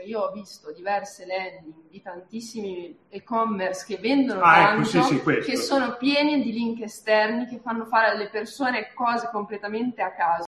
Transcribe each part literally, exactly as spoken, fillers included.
io ho visto diverse landing di tantissimi e-commerce che vendono ah, tanto, ecco, sì, sì, questo. che sono pieni di link esterni che fanno fare alle persone cose completamente a caso.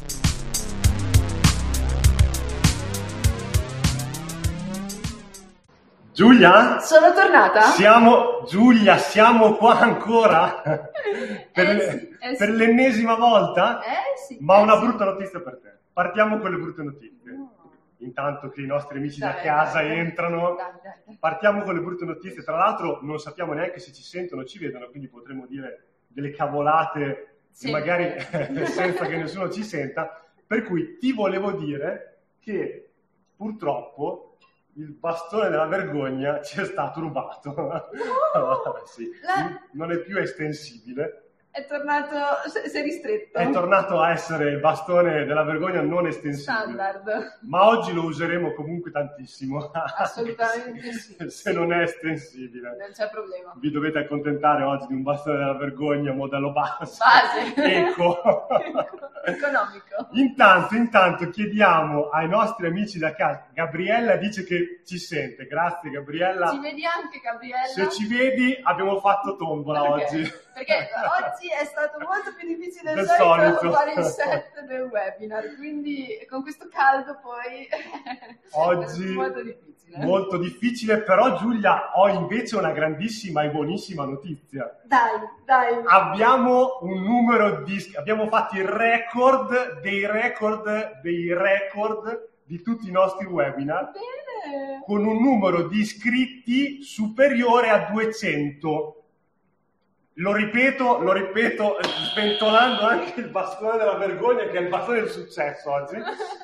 Giulia? Sono tornata? Siamo, Giulia, siamo qua ancora? per, eh sì, eh per sì. l'ennesima volta? Eh sì. Ma eh una sì. brutta notizia per te. Partiamo con le brutte notizie. No. Intanto che i nostri amici Dai, da casa dai, dai. entrano. Dai, dai, dai. Partiamo con le brutte notizie. Tra l'altro non sappiamo neanche se ci sentono o ci vedono, quindi potremo dire delle cavolate Sì. magari senza che nessuno ci senta. Per cui ti volevo dire che purtroppo il bastone della vergogna ci è stato rubato. No! Sì. La... Non è più estensibile. È tornato, si è ristretto. È tornato a essere il bastone della vergogna non estensibile. Standard. Ma oggi lo useremo comunque tantissimo. Assolutamente sì. Se, se non è estensibile. Non c'è problema. Vi dovete accontentare oggi di un bastone della vergogna modello basso. Base. Eco. Economico. Intanto, intanto chiediamo ai nostri amici da casa. Gabriella dice che ci sente. Grazie Gabriella. Ci vedi anche Gabriella? Se ci vedi abbiamo fatto tombola Perché? oggi. Perché oggi è stato molto più difficile del, Del solito, solito fare il set del webinar, quindi con questo caldo poi oggi è molto difficile. Molto difficile, però Giulia, ho invece una grandissima e buonissima notizia. Dai, dai. Abbiamo un numero di... abbiamo fatto il record dei record dei record di tutti i nostri webinar. Bene. Con un numero di iscritti superiore a duecento. Lo ripeto, lo ripeto, sventolando anche il bastone della vergogna, che è il bastone del successo oggi.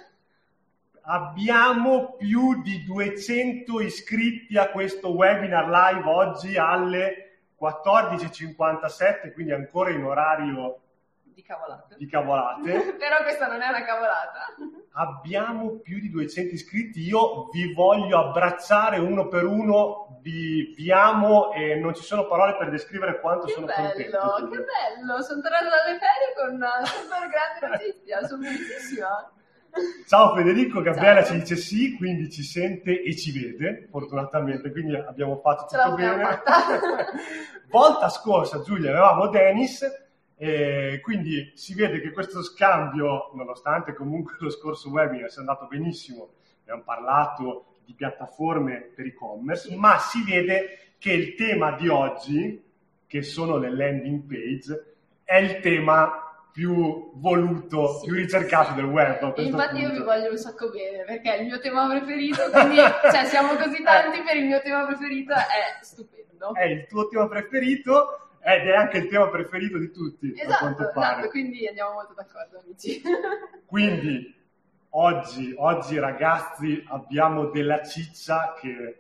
Abbiamo più di duecento iscritti a questo webinar live oggi alle quattordici e cinquantasette, quindi ancora in orario di cavolate. Di cavolate. Però questa non è una cavolata. Abbiamo più di duecento iscritti, io vi voglio abbracciare uno per uno, vi, vi amo e non ci sono parole per descrivere quanto che sono bello, contento. Che bello, sono tornata dalle ferie con una super grande notizia, sono felicissima. Ciao Federico, Gabriella Ciao. ci dice sì, quindi ci sente e ci vede, fortunatamente, quindi abbiamo fatto Ce tutto l'abbiamo bene. fatta. Volta scorsa, Giulia, avevamo Dennis, e quindi si vede che questo scambio, nonostante comunque lo scorso webinar sia andato benissimo, abbiamo parlato di piattaforme per e-commerce, ma si vede che il tema di oggi, che sono le landing page, è il tema più voluto, sì, più ricercato sì. del web. A Infatti punto. Io vi voglio un sacco bene, perché è il mio tema preferito, quindi cioè, siamo così tanti per il mio tema preferito, è stupendo. È il tuo tema preferito ed è anche il tema preferito di tutti. Esatto, esatto, quindi andiamo molto d'accordo, amici. Quindi oggi, oggi ragazzi abbiamo della ciccia che...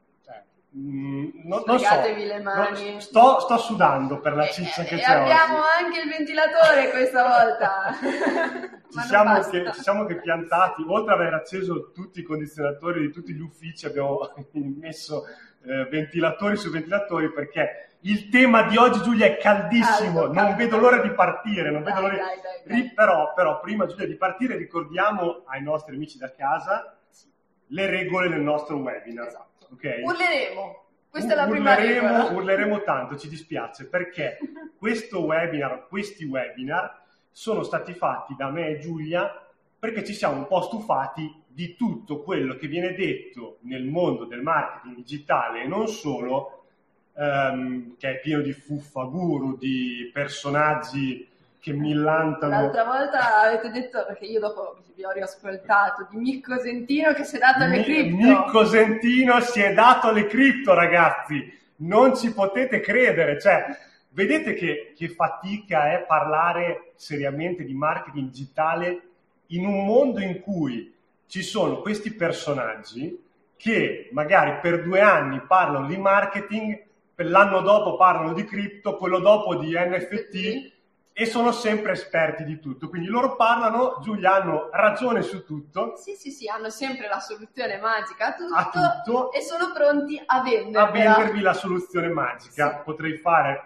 Mm, non, non so, le mani. No, sto, sto sudando per la ciccia e, che e c'è abbiamo oggi. Anche il ventilatore questa volta. ci, siamo che, ci siamo che piantati, oltre ad aver acceso tutti i condizionatori di tutti gli uffici, abbiamo messo eh, ventilatori su ventilatori, perché il tema di oggi, Giulia, è caldissimo. Caldo, non caldo, vedo l'ora di partire, non dai, vedo l'ora dai, di... dai, dai. Però, però prima, Giulia, di partire ricordiamo ai nostri amici da casa le regole del nostro webinar. Esatto. Okay. Urleremo, questa U- è la prima urleremo, regola. Urleremo tanto, ci dispiace, perché questo webinar, questi webinar sono stati fatti da me e Giulia perché ci siamo un po' stufati di tutto quello che viene detto nel mondo del marketing digitale e non solo, ehm, che è pieno di fuffaguru, di personaggi che millantano. L'altra volta avete detto, perché io dopo vi ho riascoltato, di Micco Sentino che si è dato alle Mi, cripto. Micco Sentino si è dato alle cripto, ragazzi, non ci potete credere, cioè vedete che, che fatica è parlare seriamente di marketing digitale in un mondo in cui ci sono questi personaggi che magari per due anni parlano di marketing, per l'anno dopo parlano di cripto, quello dopo di N F T, e sono sempre esperti di tutto, quindi loro parlano, Giulia, hanno ragione su tutto. Sì, sì, sì, hanno sempre la soluzione magica a tutto, a tutto e sono pronti a vendervi. A vendervi la soluzione magica. Sì. Potrei fare una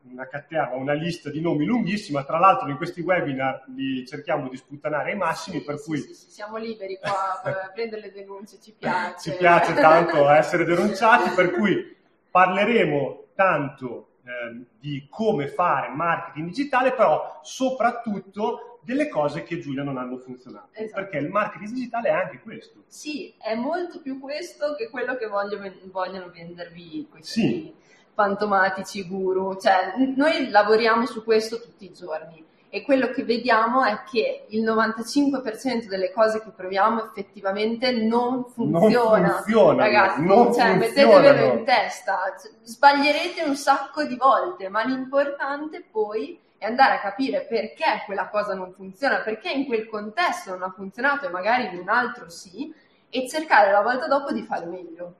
una caterva, una lista di nomi lunghissima. Tra l'altro in questi webinar li cerchiamo di sputtanare ai massimi, sì, per sì, cui sì, sì, siamo liberi qua per prendere le denunce, ci piace. Ci piace tanto essere denunciati, per cui parleremo tanto eh, di come fare marketing digitale, però soprattutto delle cose che Giulia non hanno funzionato, esatto. Perché il marketing digitale è anche questo. Sì, è molto più questo che quello che voglio, vogliono vendervi questi sì. fantomatici guru. Cioè, noi lavoriamo su questo tutti i giorni e quello che vediamo è che il novantacinque per cento delle cose che proviamo effettivamente non funziona. Non funzionano, ragazzi, non cioè, funzionano. mettetevelo in testa, sbaglierete un sacco di volte, ma l'importante poi è andare a capire perché quella cosa non funziona, perché in quel contesto non ha funzionato e magari in un altro sì, e cercare la volta dopo di fare meglio.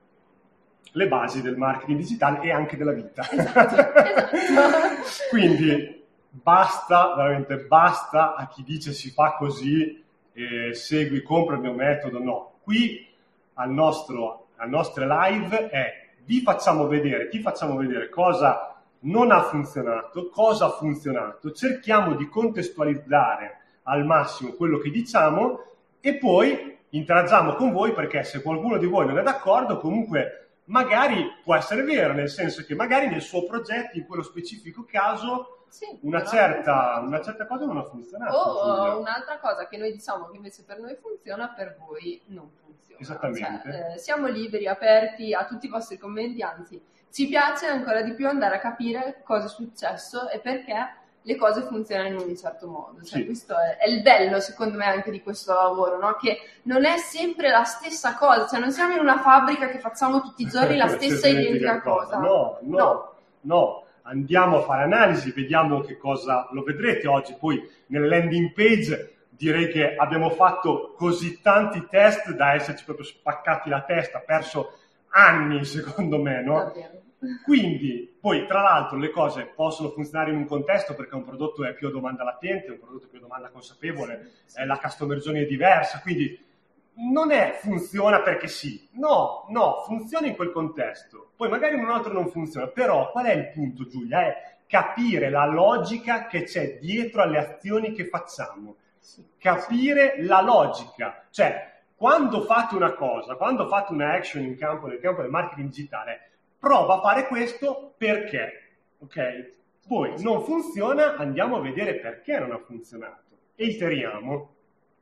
Le basi del marketing digitale e anche della vita. Esatto, esatto. Quindi basta, veramente basta a chi dice si fa così, eh, segui, compra il mio metodo. No, qui al nostro, al nostre live è vi facciamo vedere, ti facciamo vedere cosa non ha funzionato, cosa ha funzionato, cerchiamo di contestualizzare al massimo quello che diciamo e poi interagiamo con voi, perché se qualcuno di voi non è d'accordo, comunque magari può essere vero, nel senso che magari nel suo progetto, in quello specifico caso, sì, una, certa, una certa cosa non ha funzionato. O un'altra cosa che noi diciamo che invece per noi funziona, per voi non funziona. Esattamente. Cioè, eh, siamo liberi, aperti a tutti i vostri commenti, anzi ci piace ancora di più andare a capire cosa è successo e perché le cose funzionano in un certo modo. Cioè, sì. Questo è, è il bello, secondo me, anche di questo lavoro, no? Che non è sempre la stessa cosa, cioè non siamo in una fabbrica che facciamo tutti i giorni la stessa identica cosa. No, no, no, no. Andiamo a fare analisi, vediamo che cosa, lo vedrete oggi, poi nelle landing page direi che abbiamo fatto così tanti test da esserci proprio spaccati la testa, perso anni secondo me, no? Davvero. Quindi, poi tra l'altro le cose possono funzionare in un contesto perché un prodotto è più a domanda latente, un prodotto è più a domanda consapevole, sì, sì. Eh, la customer journey è diversa, quindi non è funziona perché sì, no, no, funziona in quel contesto, poi magari in un altro non funziona, però qual è il punto, Giulia? È capire la logica che c'è dietro alle azioni che facciamo, sì. Capire la logica, cioè quando fate una cosa, quando fate una action in campo, nel campo del marketing digitale, prova a fare questo perché, ok? Poi non funziona, andiamo a vedere perché non ha funzionato e iteriamo,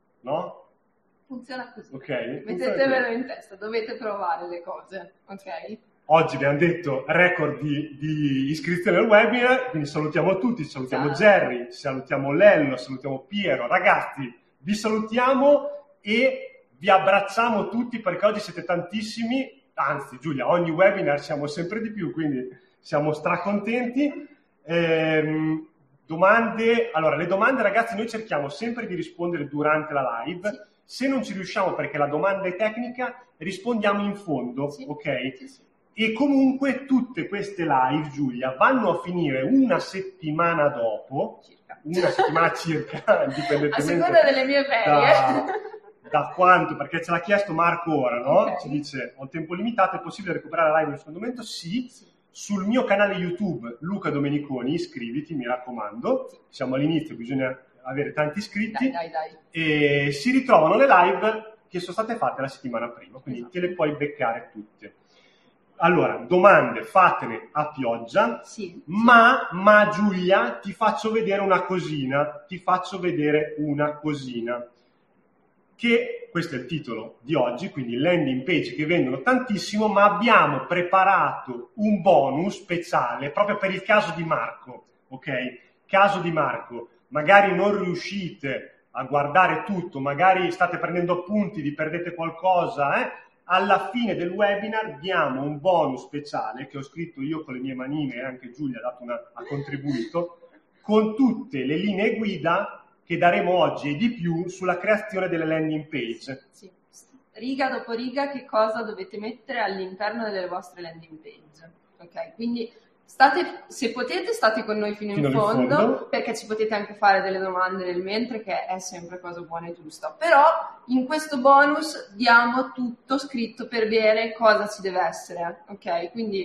no? Funziona così. Ok? Mettetevelo in testa, dovete provare le cose, ok? Oggi abbiamo detto record di, di iscrizione al webinar, quindi salutiamo tutti, salutiamo Ciao. Jerry, salutiamo Lello, salutiamo Piero. Ragazzi, vi salutiamo e vi abbracciamo tutti perché oggi siete tantissimi. Anzi, Giulia, ogni webinar siamo sempre di più, quindi siamo stracontenti. Ehm, domande, allora, le domande, ragazzi, noi cerchiamo sempre di rispondere durante la live. Sì. Se non ci riusciamo perché la domanda è tecnica, rispondiamo in fondo, sì. Ok? Sì, sì. E comunque tutte queste live, Giulia, vanno a finire una settimana dopo, circa. una settimana circa, indipendentemente a seconda delle mie ferie. Da, da quanto, perché ce l'ha chiesto Marco ora, no? Okay. Ci dice, ho tempo limitato, è possibile recuperare la live in un secondo momento? Sì. sì. Sul mio canale YouTube, Luca Domeniconi, iscriviti, mi raccomando. Sì. Siamo all'inizio, bisogna avere tanti iscritti. Dai, dai, dai. E si ritrovano le live che sono state fatte la settimana prima, quindi esatto. te le puoi beccare tutte. Allora, domande fatene a pioggia, sì, ma, ma Giulia, ti faccio vedere una cosina, ti faccio vedere una cosina, che questo è il titolo di oggi, quindi landing page che vendono tantissimo, ma abbiamo preparato un bonus speciale proprio per il caso di Marco, ok? Caso di Marco, magari non riuscite a guardare tutto, magari state prendendo appunti, vi perdete qualcosa, eh? Alla fine del webinar diamo un bonus speciale che ho scritto io con le mie manine e anche Giulia ha, dato una, ha contribuito, con tutte le linee guida che daremo oggi e di più sulla creazione delle landing page. Sì. Riga dopo riga che cosa dovete mettere all'interno delle vostre landing page. Ok, quindi state, se potete state con noi fino, fino in fondo, fondo, perché ci potete anche fare delle domande nel mentre, che è sempre cosa buona e giusta. Però in questo bonus diamo tutto scritto per bene cosa ci deve essere, ok? Quindi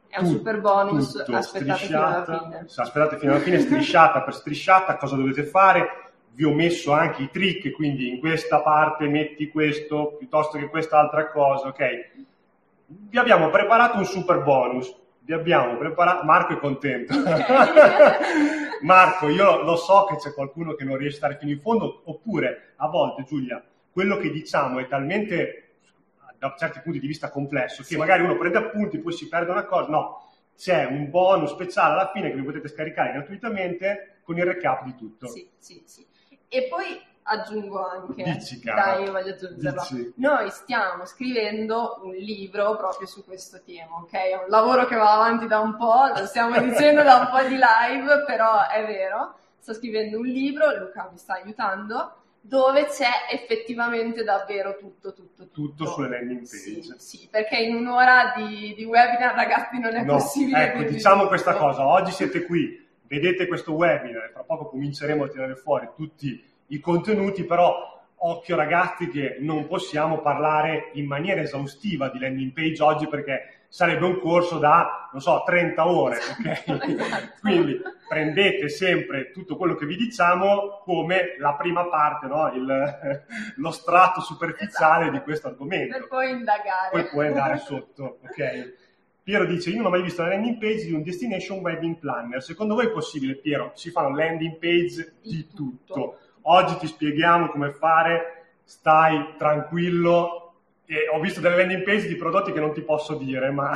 È un super bonus, aspettate fino alla fine. Aspettate fino alla fine, strisciata per strisciata, cosa dovete fare? Vi ho messo anche i trick, quindi in questa parte metti questo piuttosto che quest'altra cosa, ok? Vi abbiamo preparato un super bonus, vi abbiamo preparato... Marco è contento. Okay. Marco, io lo so che c'è qualcuno che non riesce a stare fino in fondo, oppure a volte, Giulia, quello che diciamo è talmente... da certi punti di vista complesso, che sì, magari uno prende appunti, poi si perde una cosa, no, c'è un bonus speciale alla fine che vi potete scaricare gratuitamente con il recap di tutto. Sì, sì, sì. E poi aggiungo anche, Dici, dai, io voglio aggiungerlo, Dici. Noi stiamo scrivendo un libro proprio su questo tema, ok? È un lavoro che va avanti da un po', lo stiamo dicendo da un po' di live, però è vero, sto scrivendo un libro, Luca mi sta aiutando, dove c'è effettivamente davvero tutto, tutto, tutto. Tutto sulle landing page. Sì, sì, perché in un'ora di, di webinar, ragazzi, non è no, possibile. Ecco, diciamo questa cosa, oggi siete qui, vedete questo webinar e fra poco cominceremo a tirare fuori tutti i contenuti, però occhio ragazzi che non possiamo parlare in maniera esaustiva di landing page oggi perché sarebbe un corso da, non so, trenta ore, ok? Quindi prendete sempre tutto quello che vi diciamo come la prima parte, no? Il, lo strato superficiale esatto. di questo argomento. Per poi indagare. Poi puoi andare sotto, ok? Piero dice, io non ho mai visto la landing page di un destination wedding planner. Secondo voi è possibile, Piero? Si fanno landing page di, di tutto. tutto. Oggi ti spieghiamo come fare, stai tranquillo. E ho visto delle landing page di prodotti che non ti posso dire, ma,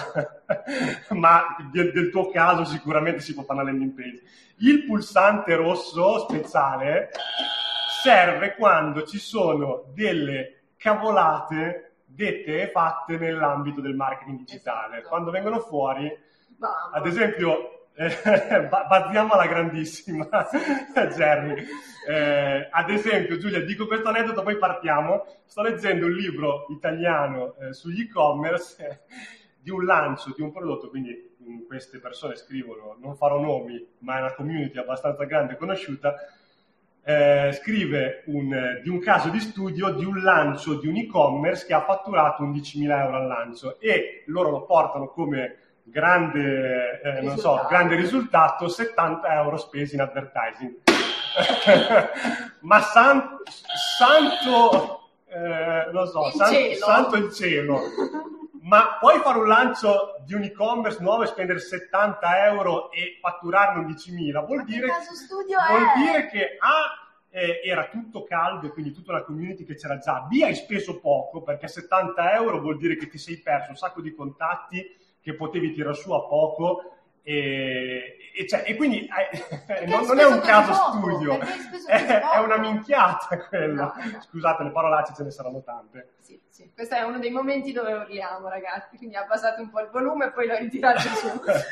ma del, del tuo caso sicuramente si può fare una landing page. Il pulsante rosso speciale serve quando ci sono delle cavolate dette e fatte nell'ambito del marketing digitale. Esatto. Quando vengono fuori, Mamma. ad esempio, eh, bazziamo alla grandissima, Jerry. Eh, ad esempio, Giulia, dico questo aneddoto, poi partiamo. Sto leggendo un libro italiano eh, sugli e-commerce eh, di un lancio di un prodotto, quindi mh, queste persone scrivono, non farò nomi, ma è una community abbastanza grande e conosciuta, eh, scrive un, eh, di un caso di studio di un lancio di un e-commerce che ha fatturato undicimila euro al lancio e loro lo portano come grande, eh, non so, grande risultato, settanta euro spesi in advertising. Ma san, santo, eh, non so, il san, cielo. santo il cielo. Ma puoi fare un lancio di un e-commerce nuovo e spendere settanta euro e fatturarne undicimila? Vuol, dire, vuol dire che A, eh, era tutto caldo e quindi tutta una community che c'era già, B, hai speso poco perché settanta euro vuol dire che ti sei perso un sacco di contatti che potevi tirare su a poco. E, e, cioè, e quindi eh, non, non è un caso poco, studio, è, è una minchiata quella. No, no. Scusate, le parolacce ce ne saranno tante. Sì, sì. Questo è uno dei momenti dove urliamo, ragazzi, quindi abbassate un po' il volume e poi lo ritirate su.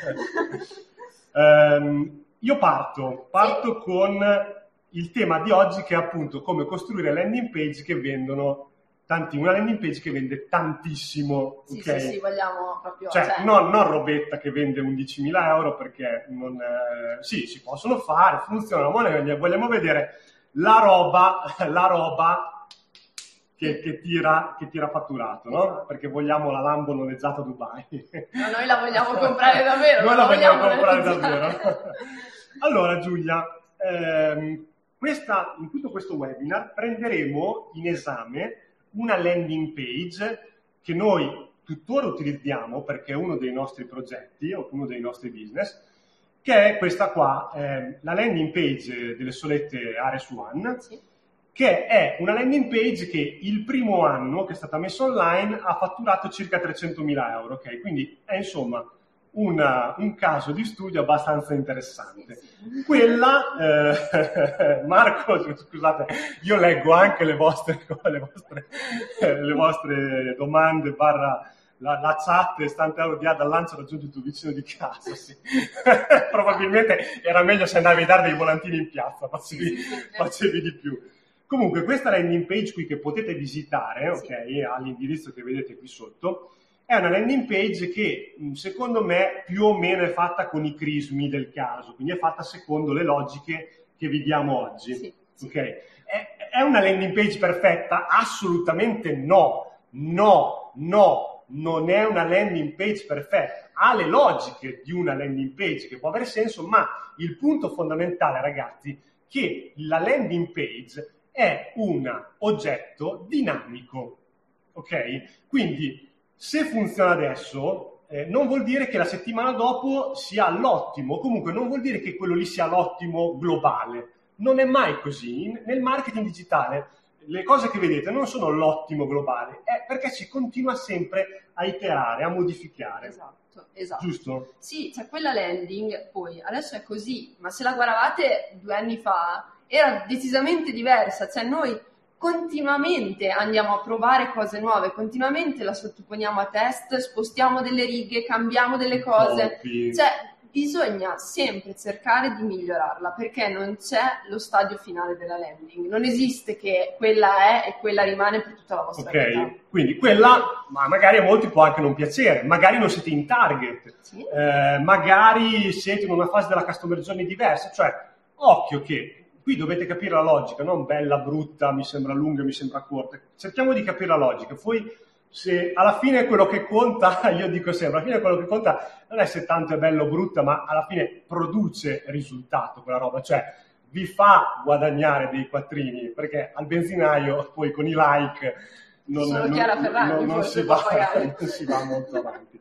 um, io parto, parto sì. con il tema di oggi che è appunto come costruire landing page che vendono tanti, una landing page che vende tantissimo. Sì, okay? sì, sì, vogliamo proprio... Cioè, cioè... Non, non robetta che vende undicimila euro perché non... Eh, sì, si possono fare, funzionano, ma noi vogliamo vedere la roba, la roba che, che, tira, che tira fatturato, no? Esatto. Perché vogliamo la Lambo noleggiata a Dubai. No, noi la vogliamo comprare davvero. Noi la vogliamo, vogliamo comprare davvero. Allora, Giulia, ehm, questa, in tutto questo webinar prenderemo in esame una landing page che noi tuttora utilizziamo perché è uno dei nostri progetti o uno dei nostri business, che è questa qua, eh, la landing page delle solette Ares One, sì. Che è una landing page che il primo anno che è stata messa online ha fatturato circa trecentomila euro, ok? Quindi è insomma una, un caso di studio abbastanza interessante. Quella, eh, Marco, scusate, io leggo anche le vostre, le vostre, le vostre domande barra la, la chat, stante euro di A dal lancio raggiunge il tuo vicino di casa, sì. Probabilmente era meglio se andavi a dare dei volantini in piazza, facevi, facevi di più. Comunque questa landing page qui che potete visitare, ok, all'indirizzo che vedete qui sotto, è una landing page che secondo me più o meno è fatta con i crismi del caso, quindi è fatta secondo le logiche che vi diamo oggi. Sì, sì. Okay? È, è una landing page perfetta? Assolutamente no, no, no, non è una landing page perfetta, ha le logiche di una landing page che può avere senso, ma il punto fondamentale, ragazzi, che la landing page è un oggetto dinamico, ok? Quindi se funziona adesso eh, non vuol dire che la settimana dopo sia l'ottimo, comunque non vuol dire che quello lì sia l'ottimo globale, non è mai così. Nel marketing digitale le cose che vedete non sono l'ottimo globale, è perché si continua sempre a iterare, a modificare. Esatto, esatto. Giusto? Sì, cioè quella landing, poi adesso è così, ma se la guardavate due anni fa era decisamente diversa, cioè noi continuamente andiamo a provare cose nuove, continuamente la sottoponiamo a test, spostiamo delle righe, cambiamo delle cose, Copy. Cioè bisogna sempre cercare di migliorarla, perché non c'è lo stadio finale della landing, non esiste che quella è e quella rimane per tutta la vostra Ok, vita. quindi quella, ma magari a molti può anche non piacere, magari non siete in target, Sì. eh, magari siete in una fase della customer journey diversa, cioè occhio che qui dovete capire la logica, non bella, brutta, mi sembra lunga, mi sembra corta, cerchiamo di capire la logica, poi se alla fine quello che conta, io dico sempre, alla fine quello che conta non è se tanto è bello o brutta, ma alla fine produce risultato quella roba, cioè vi fa guadagnare dei quattrini, perché al benzinaio poi con i like non, Solo non, Chiara Ferragni non, non, si va, non si va molto avanti.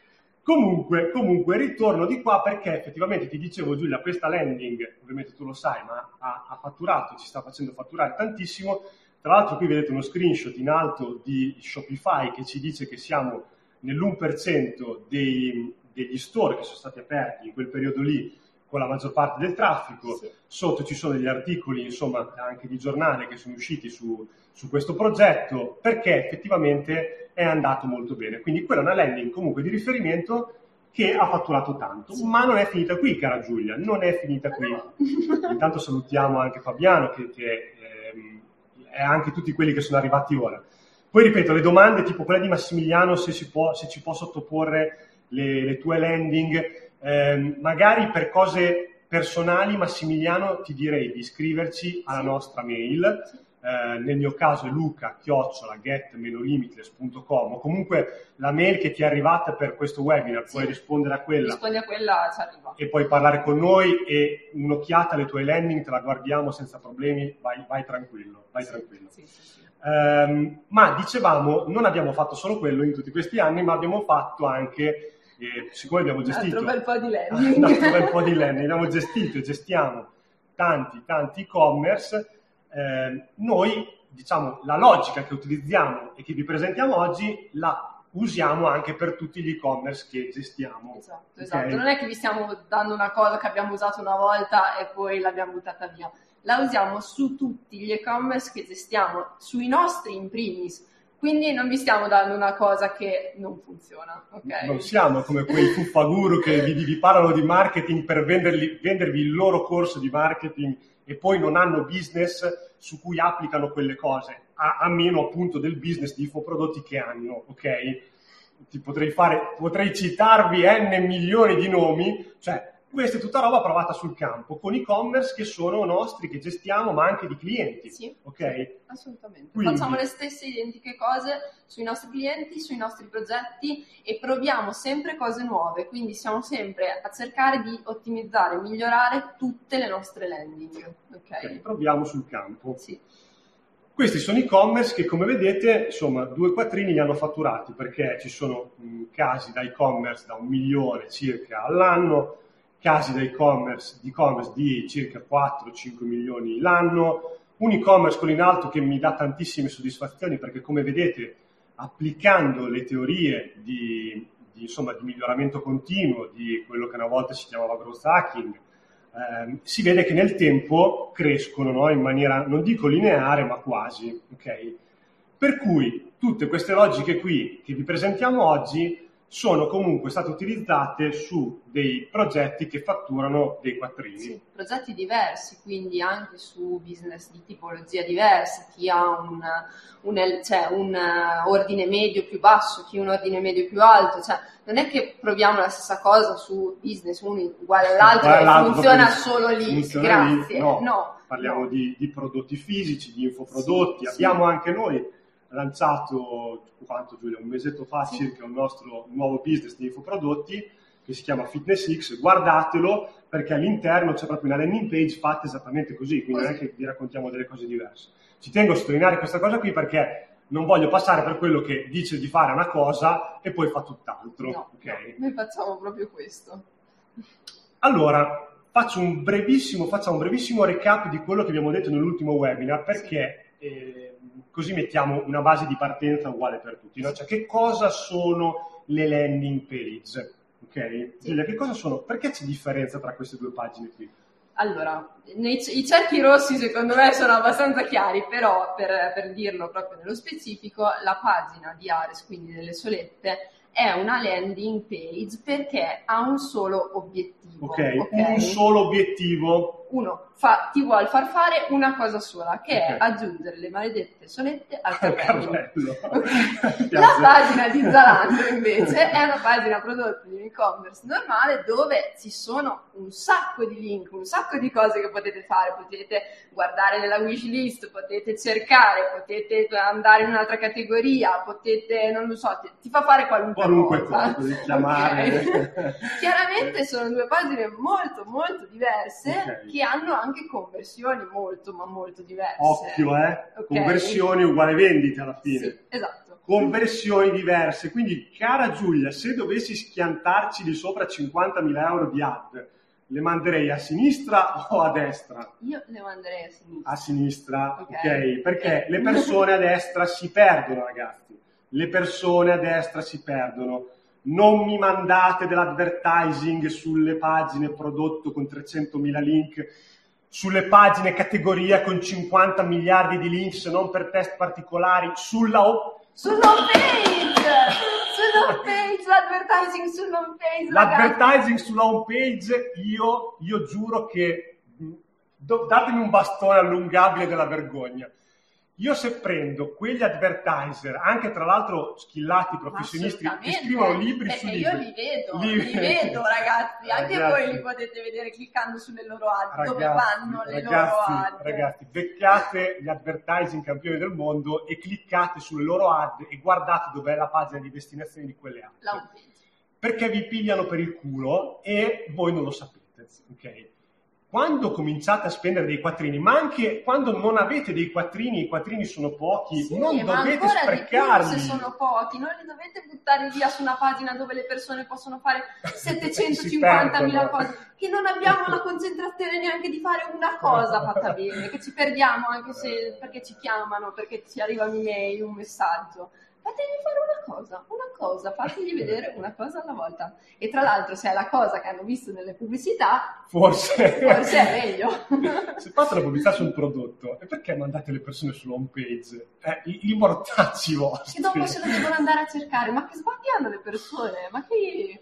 Comunque, comunque, ritorno di qua perché effettivamente ti dicevo, Giulia, questa landing, ovviamente tu lo sai, ma ha, ha fatturato, ci sta facendo fatturare tantissimo. Tra l'altro qui vedete uno screenshot in alto di Shopify che ci dice che siamo nell'uno per cento dei, degli store che sono stati aperti in quel periodo lì con la maggior parte del traffico. Sì. Sotto ci sono degli articoli, insomma, anche di giornale che sono usciti su, su questo progetto perché effettivamente è andato molto bene. Quindi quella è una landing comunque di riferimento che ha fatturato tanto, sì. Ma non è finita qui, cara Giulia, non è finita qui. Intanto salutiamo anche Fabiano che, che ehm, e anche tutti quelli che sono arrivati ora. Poi ripeto, le domande tipo quella di Massimiliano, se, si può, se ci può sottoporre le, le tue landing, eh, magari per cose personali, Massimiliano, ti direi di iscriverci alla sì. nostra mail, sì. eh, nel mio caso è luca chiocciola get limitless punto com, o comunque la mail che ti è arrivata per questo webinar, sì. puoi rispondere a quella. Rispondi a quella, ci arriva. E puoi parlare con noi e un'occhiata alle tue landing, te la guardiamo senza problemi, vai, vai tranquillo, vai sì, tranquillo. Sì, sì, sì. Um, ma dicevamo, non abbiamo fatto solo quello in tutti questi anni, ma abbiamo fatto anche, eh, siccome abbiamo gestito... Un altro bel po' di landing. Un altro bel po' di landing, abbiamo gestito e gestiamo tanti, tanti e-commerce, eh, noi, diciamo, la logica che utilizziamo e che vi presentiamo oggi, la usiamo anche per tutti gli e-commerce che gestiamo. Esatto, okay? Esatto. Non è che vi stiamo dando una cosa che abbiamo usato una volta e poi l'abbiamo buttata via. La usiamo su tutti gli e-commerce che gestiamo, sui nostri in primis. Quindi non vi stiamo dando una cosa che non funziona, ok? Non siamo come quei fuffaguru che vi, vi parlano di marketing per venderli, vendervi il loro corso di marketing e poi non hanno business su cui applicano quelle cose, a, a meno appunto del business di infoprodotti che hanno, ok? Ti potrei fare, potrei citarvi n milioni di nomi, cioè questa è tutta roba provata sul campo, con e-commerce che sono nostri, che gestiamo, ma anche di clienti, sì, ok? Sì, assolutamente. Quindi, facciamo le stesse identiche cose sui nostri clienti, sui nostri progetti e proviamo sempre cose nuove, quindi siamo sempre a cercare di ottimizzare, migliorare tutte le nostre landing, ok? Okay, proviamo sul campo. Sì. Questi sono e-commerce che, come vedete, insomma, due quattrini li hanno fatturati, perché ci sono mh, casi da e-commerce da un milione circa all'anno, casi da e-commerce, di e-commerce di circa quattro cinque milioni l'anno, un e-commerce quello in alto che mi dà tantissime soddisfazioni perché, come vedete, applicando le teorie di, di, insomma, di miglioramento continuo, di quello che una volta si chiamava growth hacking, eh, si vede che nel tempo crescono, no? In maniera, non dico lineare, ma quasi, ok? Per cui tutte queste logiche qui che vi presentiamo oggi sono comunque state utilizzate su dei progetti che fatturano dei quattrini. Sì, progetti diversi, quindi anche su business di tipologia diversa, chi ha un, un, cioè un ordine medio più basso, chi un ordine medio più alto, cioè non è che proviamo la stessa cosa su business uno uguale all'altro e funziona solo lì, funziona grazie. Lì, no, no, parliamo no. Di, di prodotti fisici, di infoprodotti, sì, abbiamo sì. anche noi lanciato, quanto Giulia, un mesetto fa sì. circa un nostro nuovo business di infoprodotti che si chiama FitnessX, guardatelo perché all'interno c'è proprio una landing page fatta esattamente così, quindi non è che vi raccontiamo delle cose diverse. Ci tengo a sottolineare questa cosa qui perché non voglio passare per quello che dice di fare una cosa e poi fa tutt'altro. No, okay? no, noi facciamo proprio questo. Allora, faccio un brevissimo, facciamo un brevissimo recap di quello che abbiamo detto nell'ultimo webinar perché eh, così mettiamo una base di partenza uguale per tutti. No? Cioè, che cosa sono le landing page? Ok? Sì. Giulia, che cosa sono? Perché c'è differenza tra queste due pagine qui? Allora, nei, i cerchi rossi secondo me sono abbastanza chiari, però per, per dirlo proprio nello specifico, la pagina di Ares, quindi delle solette, è una landing page perché ha un solo obiettivo. Ok, okay? un solo obiettivo. Uno, fa, ti vuol far fare una cosa sola, che okay. è aggiungere le maledette solette al carrello. Okay. La pagina di Zalando invece è una pagina prodotti di un e-commerce normale dove ci sono un sacco di link, un sacco di cose che potete fare, potete guardare nella wishlist, potete cercare, potete andare in un'altra categoria, potete, non lo so, ti, ti fa fare qualunque, qualunque cosa. cosa, di chiamare. Okay. Chiaramente sono due pagine molto molto diverse okay. che hanno anche conversioni molto ma molto diverse. Occhio, eh? Okay. Conversioni uguale vendita alla fine. Sì, esatto. Conversioni diverse. Quindi, cara Giulia, se dovessi schiantarci di sopra cinquantamila euro di ad, le manderei a sinistra o a destra? Io le manderei a sinistra. A sinistra, ok? okay. Perché okay. le persone a destra si perdono, ragazzi. Le persone a destra si perdono. Non mi mandate dell'advertising sulle pagine prodotto con trecentomila link, sulle pagine categoria con cinquanta miliardi di link, se non per test particolari, sulla home page! Sulla home page, l'advertising sulla home page, L'advertising sulla home page, io, io giuro che do, datemi un bastone allungabile della vergogna. Io se prendo quegli advertiser, anche tra l'altro skillati professionisti che scrivono libri su libri. Io li vedo, li, li vedo ragazzi, anche ragazzi, voi li potete vedere cliccando sulle loro ad, ragazzi, dove vanno le ragazzi, loro ad. Ragazzi, beccate gli advertising campioni del mondo e cliccate sulle loro ad e guardate dov'è la pagina di destinazione di quelle ad. La home page. Perché vi pigliano per il culo e voi non lo sapete, ok? Quando cominciate a spendere dei quattrini, ma anche quando non avete dei quattrini, i quattrini sono pochi, sì, non ma dovete sprecarli. Se sono pochi, non li dovete buttare via su una pagina dove le persone possono fare settecentocinquantamila cose, che non abbiamo la concentrazione neanche di fare una cosa fatta bene, che ci perdiamo anche se perché ci chiamano, perché ci arriva un'email, un messaggio. Fategli fare una cosa, una cosa, fategli vedere una cosa alla volta. E tra l'altro, se è la cosa che hanno visto nelle pubblicità, forse, forse è meglio. Se fate la pubblicità sul prodotto, e perché mandate le persone sulla home page? Eh, i, i mortacci vostri. Che dopo se lo devono andare a cercare, ma che sbatti hanno le persone? Ma che...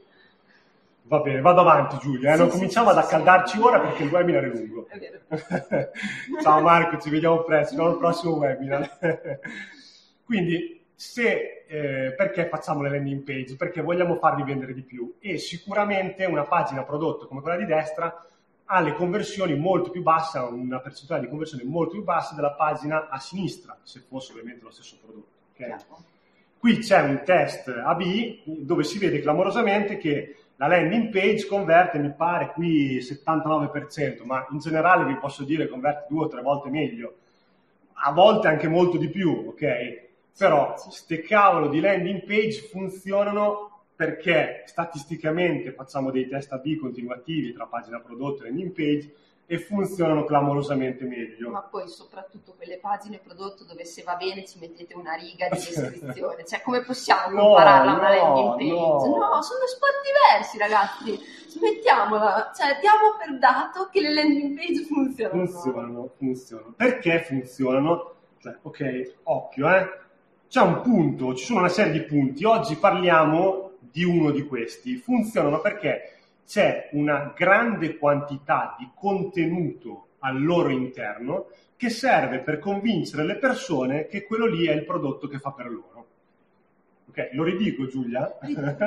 Va bene, vado avanti Giulia, eh? non sì, cominciamo sì, ad accaldarci sì. ora perché il webinar è lungo. È vero. Ciao Marco, ci vediamo presto, ci vediamo al prossimo webinar. Quindi, se, eh, perché facciamo le landing page? Perché vogliamo farvi vendere di più e sicuramente una pagina prodotto come quella di destra ha le conversioni molto più basse, ha una percentuale di conversione molto più bassa della pagina a sinistra, se fosse ovviamente lo stesso prodotto. Okay? Qui c'è un test A B dove si vede clamorosamente che la landing page converte, mi pare qui settantanove per cento, ma in generale vi posso dire converte due o tre volte meglio, a volte anche molto di più, ok? Però ste cavolo di landing page funzionano perché statisticamente facciamo dei test A B continuativi tra pagina prodotto e landing page e funzionano clamorosamente meglio. Ma poi soprattutto quelle pagine prodotto dove se va bene ci mettete una riga di descrizione, cioè come possiamo compararla a una no, landing page? No. no, sono sport diversi ragazzi, smettiamola, cioè diamo per dato che le landing page funzionano. Funzionano, funzionano. Perché funzionano? Cioè, ok, occhio eh. C'è un punto, ci sono una serie di punti, oggi parliamo di uno di questi. Funzionano perché c'è una grande quantità di contenuto al loro interno che serve per convincere le persone che quello lì è il prodotto che fa per loro. Ok, lo ridico Giulia?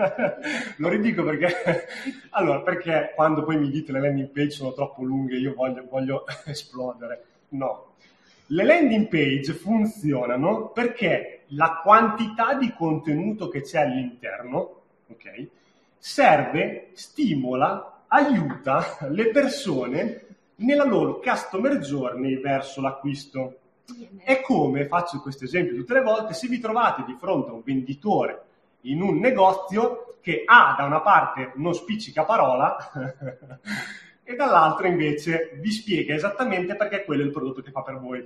Lo ridico perché, allora, perché quando poi mi dite le landing page sono troppo lunghe io voglio, voglio esplodere. No. Le landing page funzionano perché la quantità di contenuto che c'è all'interno, ok, serve, stimola, aiuta le persone nella loro customer journey verso l'acquisto. È come, faccio questo esempio tutte le volte, se vi trovate di fronte a un venditore in un negozio che ha da una parte non spiccica parola e dall'altra invece vi spiega esattamente perché quello è il prodotto che fa per voi.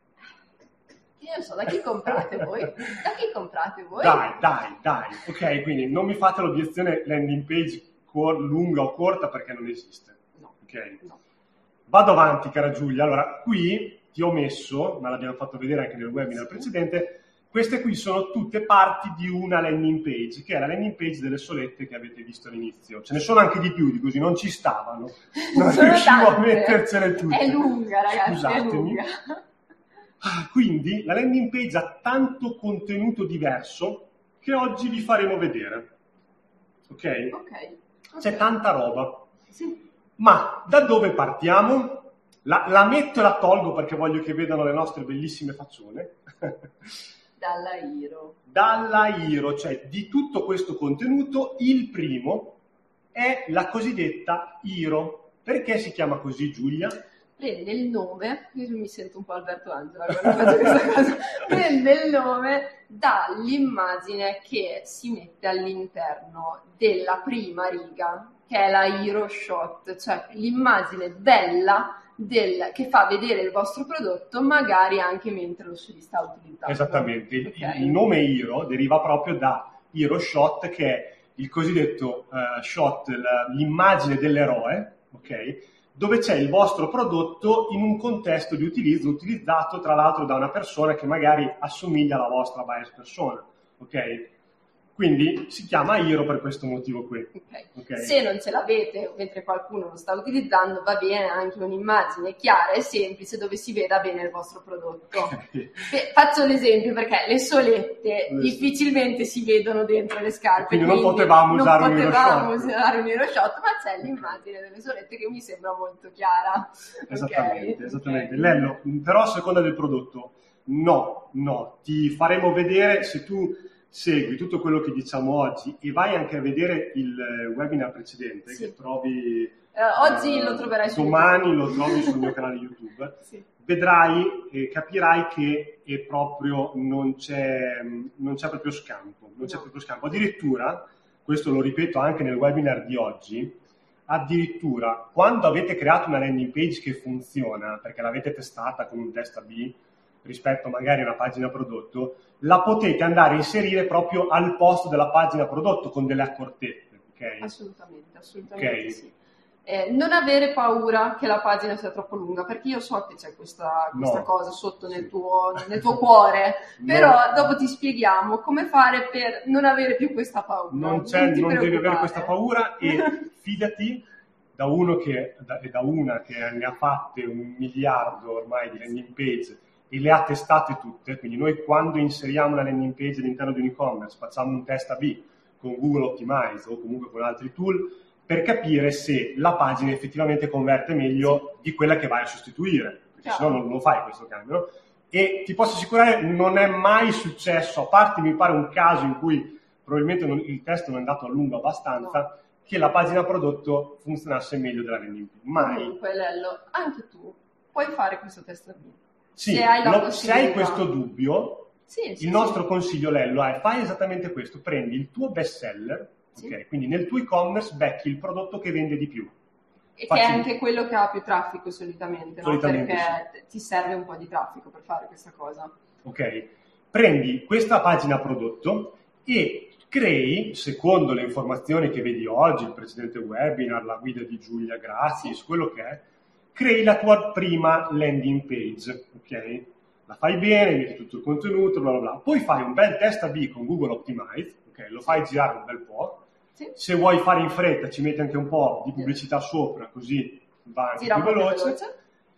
Io non so, da chi comprate voi? Da chi comprate voi? Dai, dai, dai. Ok, quindi non mi fate l'obiezione landing page cor- lunga o corta perché non esiste. No. Ok. No. Vado avanti, cara Giulia. Allora, qui ti ho messo, ma l'abbiamo fatto vedere anche nel webinar precedente, queste qui sono tutte parti di una landing page, che è la landing page delle solette che avete visto all'inizio. Ce ne sono anche di più, di così non ci stavano. Non sono riuscivo tante. a mettercele tutte. È lunga, ragazzi, Scusatemi. è lunga. Quindi la landing page ha tanto contenuto diverso che oggi vi faremo vedere. Ok? Ok. C'è tanta roba. Sì. Ma da dove partiamo? La, la metto e la tolgo perché voglio che vedano le nostre bellissime faccione. Dalla Iro. Dalla Iro, cioè di tutto questo contenuto, il primo è la cosiddetta Iro. Perché si chiama così, Giulia? Prende il nome, io mi sento un po' Alberto Angela quando faccio questa cosa, prende il nome dall'immagine che si mette all'interno della prima riga, che è la Hero Shot, cioè l'immagine bella del, che fa vedere il vostro prodotto magari anche mentre lo si sta utilizzando. Esattamente, Okay. il nome Hero deriva proprio da Hero Shot, che è il cosiddetto uh, shot, l'immagine dell'eroe, ok? Dove c'è il vostro prodotto in un contesto di utilizzo, utilizzato tra l'altro da una persona che magari assomiglia alla vostra bias persona, ok? Quindi si chiama Hero per questo motivo qui. Okay. Okay. Se non ce l'avete mentre qualcuno lo sta utilizzando, va bene anche un'immagine chiara e semplice dove si veda bene il vostro prodotto. Okay. Faccio l'esempio perché le solette le... difficilmente si vedono dentro le scarpe, quindi, quindi non potevamo non usare potevamo un Hero Shot. usare un Hero Shot, ma c'è l'immagine delle solette che mi sembra molto chiara. Esattamente, okay. esattamente. Okay. Lello, però a seconda del prodotto, no, no, ti faremo vedere se tu segui tutto quello che diciamo oggi e vai anche a vedere il webinar precedente, sì, che trovi uh, oggi uh, lo troverai su domani lo trovi sul mio canale YouTube. Sì. Vedrai e capirai che è proprio non c'è, non c'è proprio scampo, non no. c'è proprio scampo. Addirittura, questo lo ripeto anche nel webinar di oggi, addirittura quando avete creato una landing page che funziona, perché l'avete testata con un test A B rispetto magari a una pagina prodotto, la potete andare a inserire proprio al posto della pagina prodotto con delle accortezze. Okay? Assolutamente, assolutamente okay. sì. Eh, non avere paura che la pagina sia troppo lunga, perché io so che c'è questa, questa no. cosa sotto nel, sì. tuo, nel tuo cuore, no. però dopo ti spieghiamo come fare per non avere più questa paura. Non, c'è, non, non devi avere questa paura e fidati da uno che da, da una che ne ha fatte un miliardo ormai di landing page e le ha testate tutte, quindi noi quando inseriamo una landing page all'interno di un e-commerce facciamo un test A B con Google Optimize o comunque con altri tool per capire se la pagina effettivamente converte meglio di quella che vai a sostituire, perché se no non lo fai questo cambio, no? E ti posso assicurare non è mai successo, a parte mi pare un caso in cui probabilmente non, il test non è andato a lungo abbastanza, no. che la pagina prodotto funzionasse meglio della landing page. Mai. Comunque Lello, anche tu puoi fare questo test A B. Sì, se hai, lo, se hai questo dubbio, sì, sì, il nostro sì. consiglio, Lello, è fai esattamente questo, prendi il tuo best seller, sì. okay, quindi nel tuo e-commerce becchi il prodotto che vende di più. E Facci... che è anche quello che ha più traffico solitamente, solitamente no? Perché sì. ti serve un po' di traffico per fare questa cosa. Ok, prendi questa pagina prodotto e crei, secondo le informazioni che vedi oggi, il precedente webinar, la guida di Giulia gratis, sì. quello che è, crei la tua prima landing page, ok? La fai bene, metti tutto il contenuto, bla bla bla. Poi fai un bel test A B con Google Optimize, ok? Lo fai girare un bel po'. Sì. Se vuoi fare in fretta ci metti anche un po' di pubblicità sì. sopra, così va anche più veloce. veloce.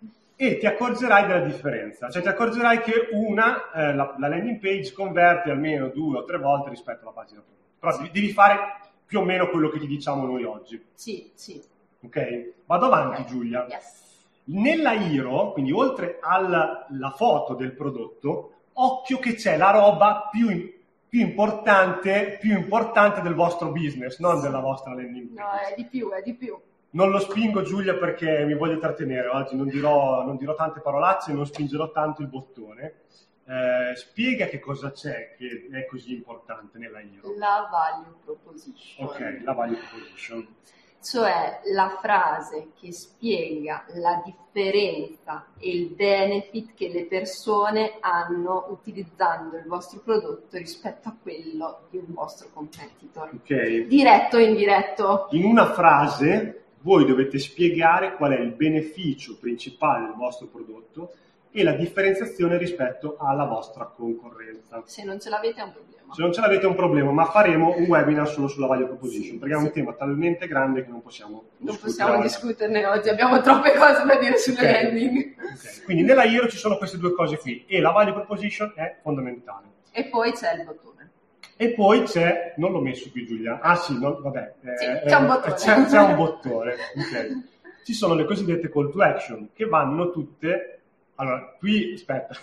E ti accorgerai della differenza. Cioè ti accorgerai che una, eh, la, la landing page converte almeno due o tre volte rispetto alla pagina prodotto. Però sì. devi fare più o meno quello che ti diciamo noi oggi. Sì, sì. Ok? Vado avanti, okay. Giulia. Yes. Nella Hero, quindi oltre alla la foto del prodotto, occhio che c'è la roba più, più, importante, più importante del vostro business, non della vostra landing page. No, è di più, è di più. Non lo spingo, Giulia, perché mi voglio trattenere oggi, non dirò, non dirò tante parolacce, non spingerò tanto il bottone. Eh, spiega che cosa c'è che è così importante nella I R O. La value proposition. Ok, la value proposition. Cioè la frase che spiega la differenza e il benefit che le persone hanno utilizzando il vostro prodotto rispetto a quello di un vostro competitor. Ok. Diretto o indiretto? In una frase voi dovete spiegare qual è il beneficio principale del vostro prodotto e la differenziazione rispetto alla vostra concorrenza. Se non ce l'avete è un problema. Se non ce l'avete è un problema, ma faremo un webinar solo sulla value proposition, sì, perché sì. è un tema talmente grande che non possiamo Non possiamo discuterne oggi, abbiamo troppe cose da dire sulle okay. landing. Okay. Quindi nella I R O ci sono queste due cose qui e la value proposition è fondamentale. E poi c'è il bottone. E poi c'è, non l'ho messo qui Giulia, ah sì, no, vabbè, sì, eh, c'è un bottone. C'è, c'è un bottone, ok. Ci sono le cosiddette call to action che vanno tutte, allora qui, aspetta,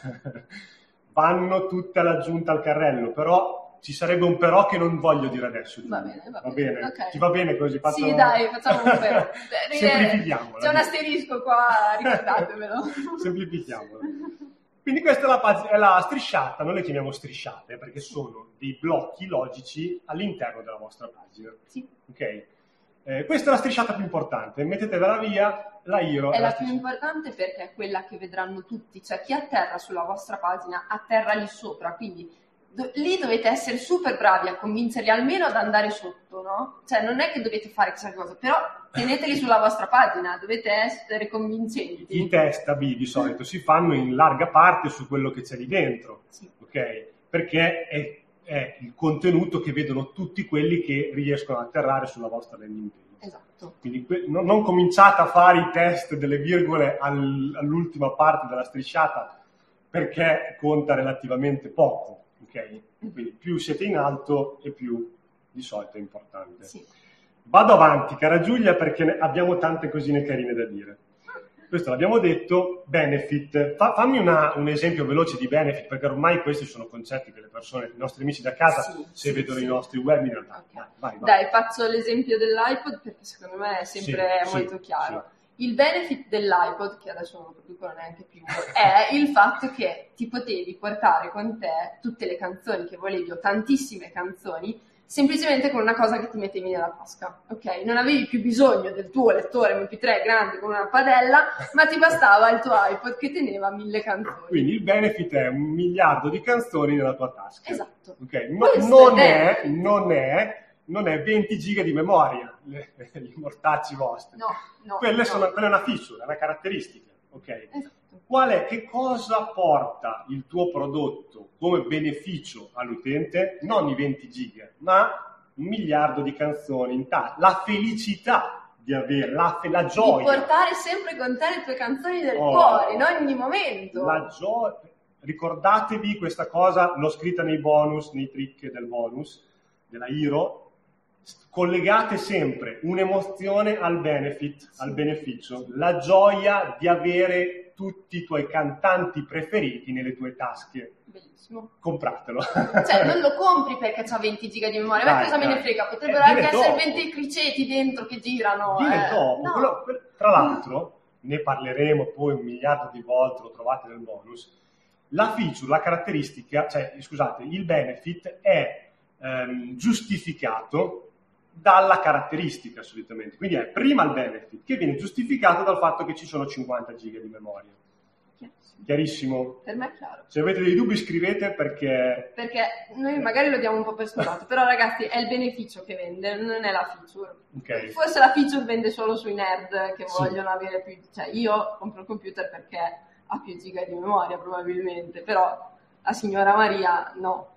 vanno tutte all'aggiunta al carrello, però ci sarebbe un però che non voglio dire adesso. Va bene, va, va bene. bene. Okay. Ti va bene così? Faccio... Sì, dai, facciamo un però. Semplifichiamolo. C'è un asterisco qua, ricordatevelo. Semplifichiamolo. Quindi questa è la, pag- è la strisciata, noi le chiamiamo strisciate perché sono dei blocchi logici all'interno della vostra pagina. Sì. Ok? Eh, questa è la strisciata più importante, mettetevela via, la I R O. È, è la, la più importante perché è quella che vedranno tutti, cioè chi atterra sulla vostra pagina atterra lì sopra, quindi do- lì dovete essere super bravi a convincerli almeno ad andare sotto, no? Cioè non è che dovete fare chissà cosa, però teneteli sulla vostra pagina, dovete essere convincenti. I test A B di solito si fanno in larga parte su quello che c'è lì dentro, sì. Ok? Perché è è il contenuto che vedono tutti quelli che riescono a atterrare sulla vostra landing page. Esatto. Quindi que- non, non cominciate a fare i test delle virgole al, all'ultima parte della strisciata perché conta relativamente poco, ok? Quindi più siete in alto e più di solito è importante. Sì. Vado avanti, cara Giulia, perché abbiamo tante cosine carine da dire. Questo l'abbiamo detto, benefit. Fa, fammi una, un esempio veloce di benefit, perché ormai questi sono concetti che le persone, i nostri amici da casa, sì, se sì, vedono sì. i nostri webinar, okay. dai, vai, vai. Dai, faccio l'esempio dell'iPod perché secondo me è sempre sì, molto sì, chiaro. Sì. Il benefit dell'iPod, che adesso non lo producono neanche più, è il fatto che ti potevi portare con te tutte le canzoni che volevi, o tantissime canzoni, semplicemente con una cosa che ti mettevi nella tasca, ok? Non avevi più bisogno del tuo lettore M P tre grande con una padella, ma ti bastava il tuo iPod che teneva mille canzoni. Quindi il benefit è un miliardo di canzoni nella tua tasca. Esatto. Okay? No, non, è, non, è, non è venti giga di memoria, le, gli mortacci vostri. No, no. Quelle no. sono, quella è una feature, è una caratteristica, ok? Esatto. Qual è, che cosa porta il tuo prodotto come beneficio all'utente? Non i venti giga, ma un miliardo di canzoni in tasca. La felicità di avere, la, la gioia. Di portare sempre con te le tue canzoni del oh, cuore, in ogni momento. La gioia. Ricordatevi questa cosa, l'ho scritta nei bonus, nei trick del bonus, della I R O. Collegate sempre un'emozione al benefit, sì. al beneficio. La gioia di avere tutti i tuoi cantanti preferiti nelle tue tasche. Bellissimo. Compratelo. Cioè, non lo compri perché c'ha venti giga di memoria, ma cosa dai. me ne frega? Potrebbero eh, anche essere dopo. venti criceti dentro che girano. Viene eh. dopo. No. Quello, quello, tra l'altro, ne parleremo poi un miliardo di volte, lo trovate nel bonus. La feature, la caratteristica, cioè, scusate, il benefit è ehm, giustificato dalla caratteristica solitamente, quindi è prima il benefit che viene giustificato dal fatto che ci sono cinquanta giga di memoria. Chiarissimo. Chiarissimo? Per me è chiaro. Se avete dei dubbi scrivete perché... Perché noi magari lo diamo un po' per scontato, però ragazzi è il beneficio che vende, non è la feature. Okay. Forse la feature vende solo sui nerd che sì. vogliono avere più... Cioè io compro il computer perché ha più giga di memoria probabilmente, però la signora Maria no.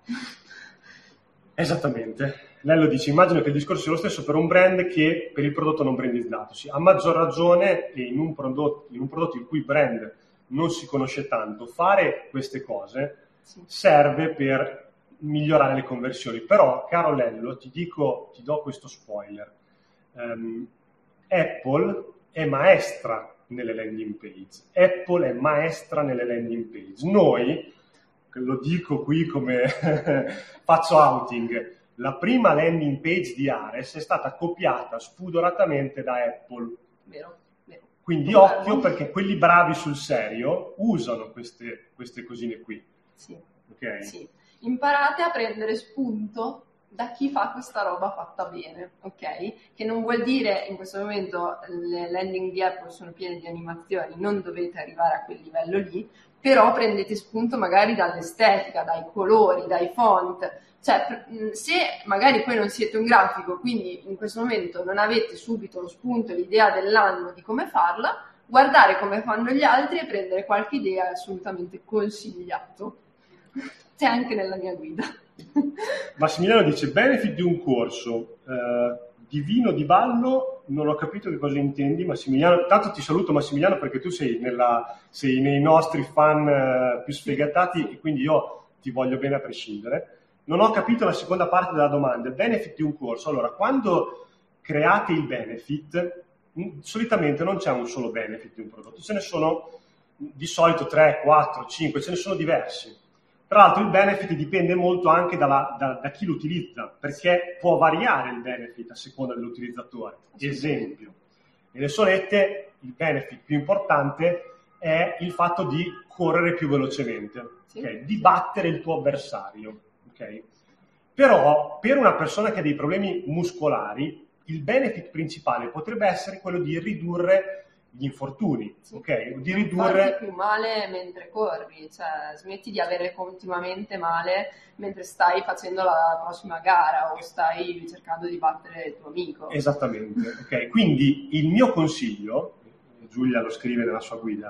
Esattamente. Lei lo dice, immagino che il discorso sia lo stesso per un brand che per il prodotto non brandizzatosi. A maggior ragione, e in un prodotto, in un prodotto il cui brand non si conosce tanto, fare queste cose sì. serve per migliorare le conversioni. Però, caro Lello, ti dico, ti do questo spoiler. Um, Apple è maestra nelle landing page. Apple è maestra nelle landing page. Noi lo dico qui come faccio outing, la prima landing page di Ares è stata copiata spudoratamente da Apple. Vero, vero. Quindi non occhio, perché quelli bravi sul serio usano queste, queste cosine qui. Sì. Okay? Sì. Imparate a prendere spunto da chi fa questa roba fatta bene, ok? Che non vuol dire, in questo momento le landing di Apple sono piene di animazioni, non dovete arrivare a quel livello lì, però prendete spunto magari dall'estetica, dai colori, dai font. Cioè, se magari poi non siete un grafico, quindi in questo momento non avete subito lo spunto, l'idea dell'anno di come farla, guardare come fanno gli altri e prendere qualche idea è assolutamente consigliato. C'è anche nella mia guida. Massimiliano dice: benefit di un corso eh, di vino di ballo, non ho capito che cosa intendi, Massimiliano. Tanto ti saluto, Massimiliano, perché tu sei, nella, sei nei nostri fan eh, più sfegatati e quindi io ti voglio bene a prescindere. Non ho capito la seconda parte della domanda, il benefit di un corso. Allora, quando create il benefit, solitamente non c'è un solo benefit di un prodotto, ce ne sono di solito tre, quattro, cinque, ce ne sono diversi. Tra l'altro il benefit dipende molto anche dalla, da, da chi lo utilizza, perché può variare il benefit a seconda dell'utilizzatore. Esempio, nelle solette il benefit più importante è il fatto di correre più velocemente, okay? Di battere il tuo avversario. Okay? Però per una persona che ha dei problemi muscolari, il benefit principale potrebbe essere quello di ridurre gli infortuni, sì. Ok? Di ridurre... Non più male mentre corri, cioè smetti di avere continuamente male mentre stai facendo la prossima gara o stai cercando di battere il tuo amico. Esattamente, ok? Quindi il mio consiglio, Giulia lo scrive nella sua guida,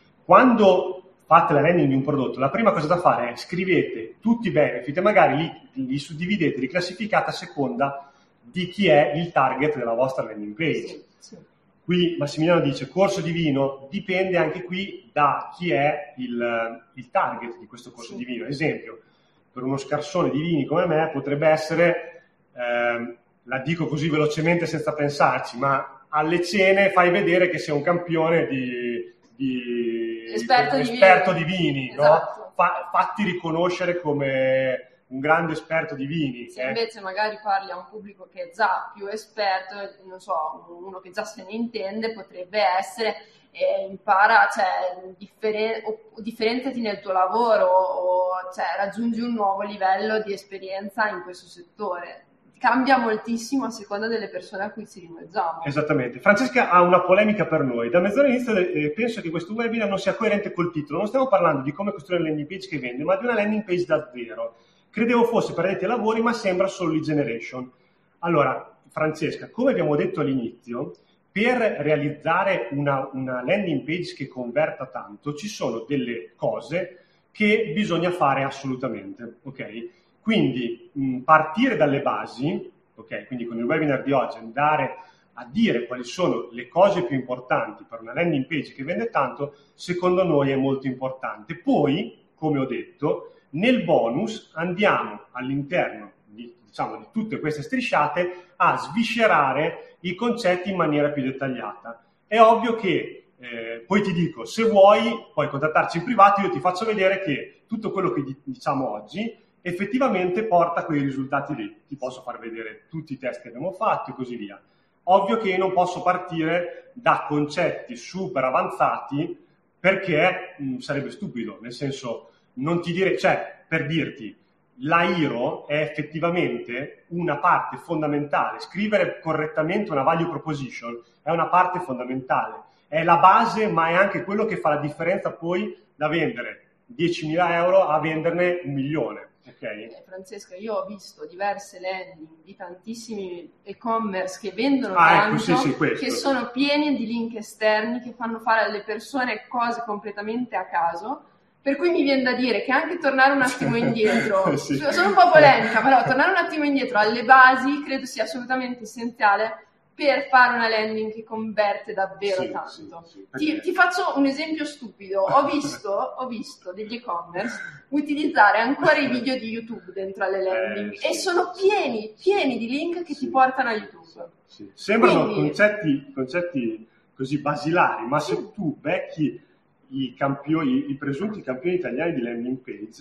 quando fate la landing di un prodotto, la prima cosa da fare è scrivete tutti i benefit e magari li, li suddividete, li classificate a seconda di chi è il target della vostra landing page. Sì, sì. Qui Massimiliano dice corso di vino, dipende anche qui da chi è il, il target di questo corso sì. di vino. Esempio, per uno scarsone di vini come me potrebbe essere, eh, la dico così velocemente senza pensarci, ma alle cene fai vedere che sei un campione di, di esperto, di, esperto vini, di vini, esatto. No? Fa, fatti riconoscere come un grande esperto di vini. Se eh. invece magari parli a un pubblico che è già più esperto, non so, uno che già se ne intende, potrebbe essere eh, impara, cioè differen- o differenziati nel tuo lavoro o cioè, raggiungi un nuovo livello di esperienza in questo settore. Cambia moltissimo a seconda delle persone a cui ci rivolgiamo. Esattamente. Francesca ha una polemica per noi. Da mezz'ora all'inizio eh, penso che questo webinar non sia coerente col titolo. Non stiamo parlando di come costruire una landing page che vende, ma di una landing page da zero. Credevo fosse per addetti ai lavori, ma sembra solo lead generation. Allora, Francesca, come abbiamo detto all'inizio, per realizzare una, una landing page che converta tanto, ci sono delle cose che bisogna fare assolutamente, ok? Quindi mh, partire dalle basi, ok? Quindi con il webinar di oggi andare a dire quali sono le cose più importanti per una landing page che vende tanto, secondo noi è molto importante. Poi, come ho detto, nel bonus andiamo all'interno di, diciamo, di tutte queste strisciate a sviscerare i concetti in maniera più dettagliata. È ovvio che, eh, poi ti dico, se vuoi puoi contattarci in privato, io ti faccio vedere che tutto quello che diciamo oggi effettivamente porta a quei risultati lì. Ti posso far vedere tutti i test che abbiamo fatto e così via. Ovvio che io non posso partire da concetti super avanzati perché mh, sarebbe stupido, nel senso... Non ti dire, cioè, per dirti, la I R O è effettivamente una parte fondamentale. Scrivere correttamente una value proposition è una parte fondamentale. È la base, ma è anche quello che fa la differenza poi da vendere diecimila euro a venderne un milione. Okay. Eh, Francesca, io ho visto diverse landing di tantissimi e-commerce che vendono ah, tanto, ecco, sì, sì, che sono pieni di link esterni, che fanno fare alle persone cose completamente a caso. Per cui mi viene da dire che anche tornare un attimo indietro, sì. Sono un po' polemica, però tornare un attimo indietro alle basi credo sia assolutamente essenziale per fare una landing che converte davvero sì, tanto. Sì, sì, ti, ti faccio un esempio stupido. Ho visto, ho visto degli e-commerce utilizzare ancora i video di YouTube dentro alle landing eh, sì, e sono pieni, pieni di link che sì, ti portano a YouTube. Sì. Sembrano Quindi, concetti, concetti così basilari, ma sì. se tu becchi i campioni, i presunti campioni italiani di landing page,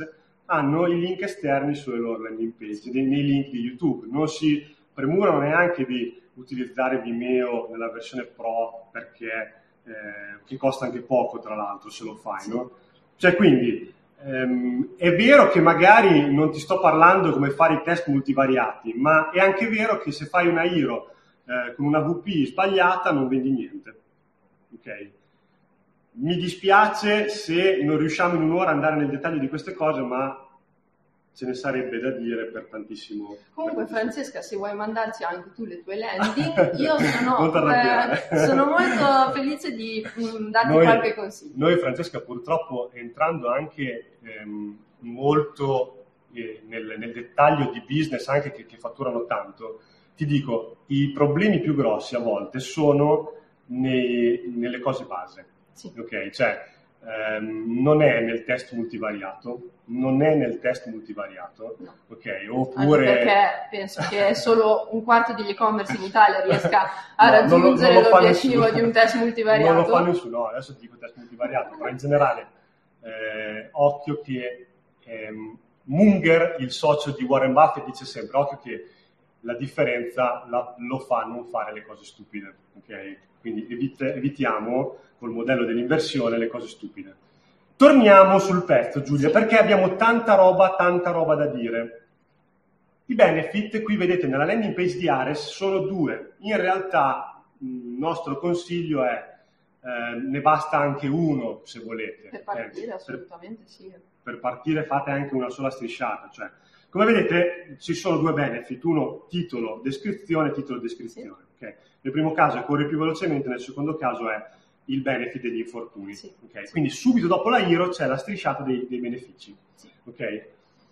hanno i link esterni sulle loro landing page, nei, nei link di YouTube. Non si premurano neanche di utilizzare Vimeo nella versione Pro, perché eh, che costa anche poco, tra l'altro, se lo fai, no? Cioè, quindi ehm, è vero che magari non ti sto parlando come fare i test multivariati, ma è anche vero che se fai una I R O eh, con una V P sbagliata non vendi niente. Ok? Mi dispiace se non riusciamo in un'ora ad andare nel dettaglio di queste cose, ma ce ne sarebbe da dire per tantissimo. Comunque, Francesca, se vuoi mandarci anche tu le tue landing, io sono, eh, sono molto felice di mh, darti noi, qualche consiglio. Noi, Francesca, purtroppo, entrando anche ehm, molto eh, nel, nel dettaglio di business, anche che, che fatturano tanto, ti dico, i problemi più grossi a volte sono nei, nelle cose base. Sì. Ok, cioè ehm, non è nel test multivariato, non è nel test multivariato, no. Ok, oppure... Anche perché penso che solo un quarto degli e-commerce in Italia riesca a no, raggiungere non lo, non lo l'obiettivo di un test multivariato. Non lo fa nessuno, no, adesso ti dico test multivariato, ma in generale eh, occhio che ehm, Munger, il socio di Warren Buffett, dice sempre, occhio che la differenza la, lo fa non fare le cose stupide, ok? Quindi evite, evitiamo col modello dell'inversione le cose stupide. Torniamo sul pezzo, Giulia, sì. Perché abbiamo tanta roba, tanta roba da dire. I benefit, qui vedete nella landing page di Ares, sono due. In realtà il nostro consiglio è eh, ne basta anche uno, se volete. Per partire, eh, assolutamente per, sì. Per partire fate anche una sola strisciata, cioè come vedete ci sono due benefit, uno titolo, descrizione, titolo, descrizione. Sì. Okay? Nel primo caso corre più velocemente, nel secondo caso è il benefit degli infortuni. Sì. Okay? Sì. Quindi subito dopo la I R O c'è la strisciata dei, dei benefici. Sì. Okay?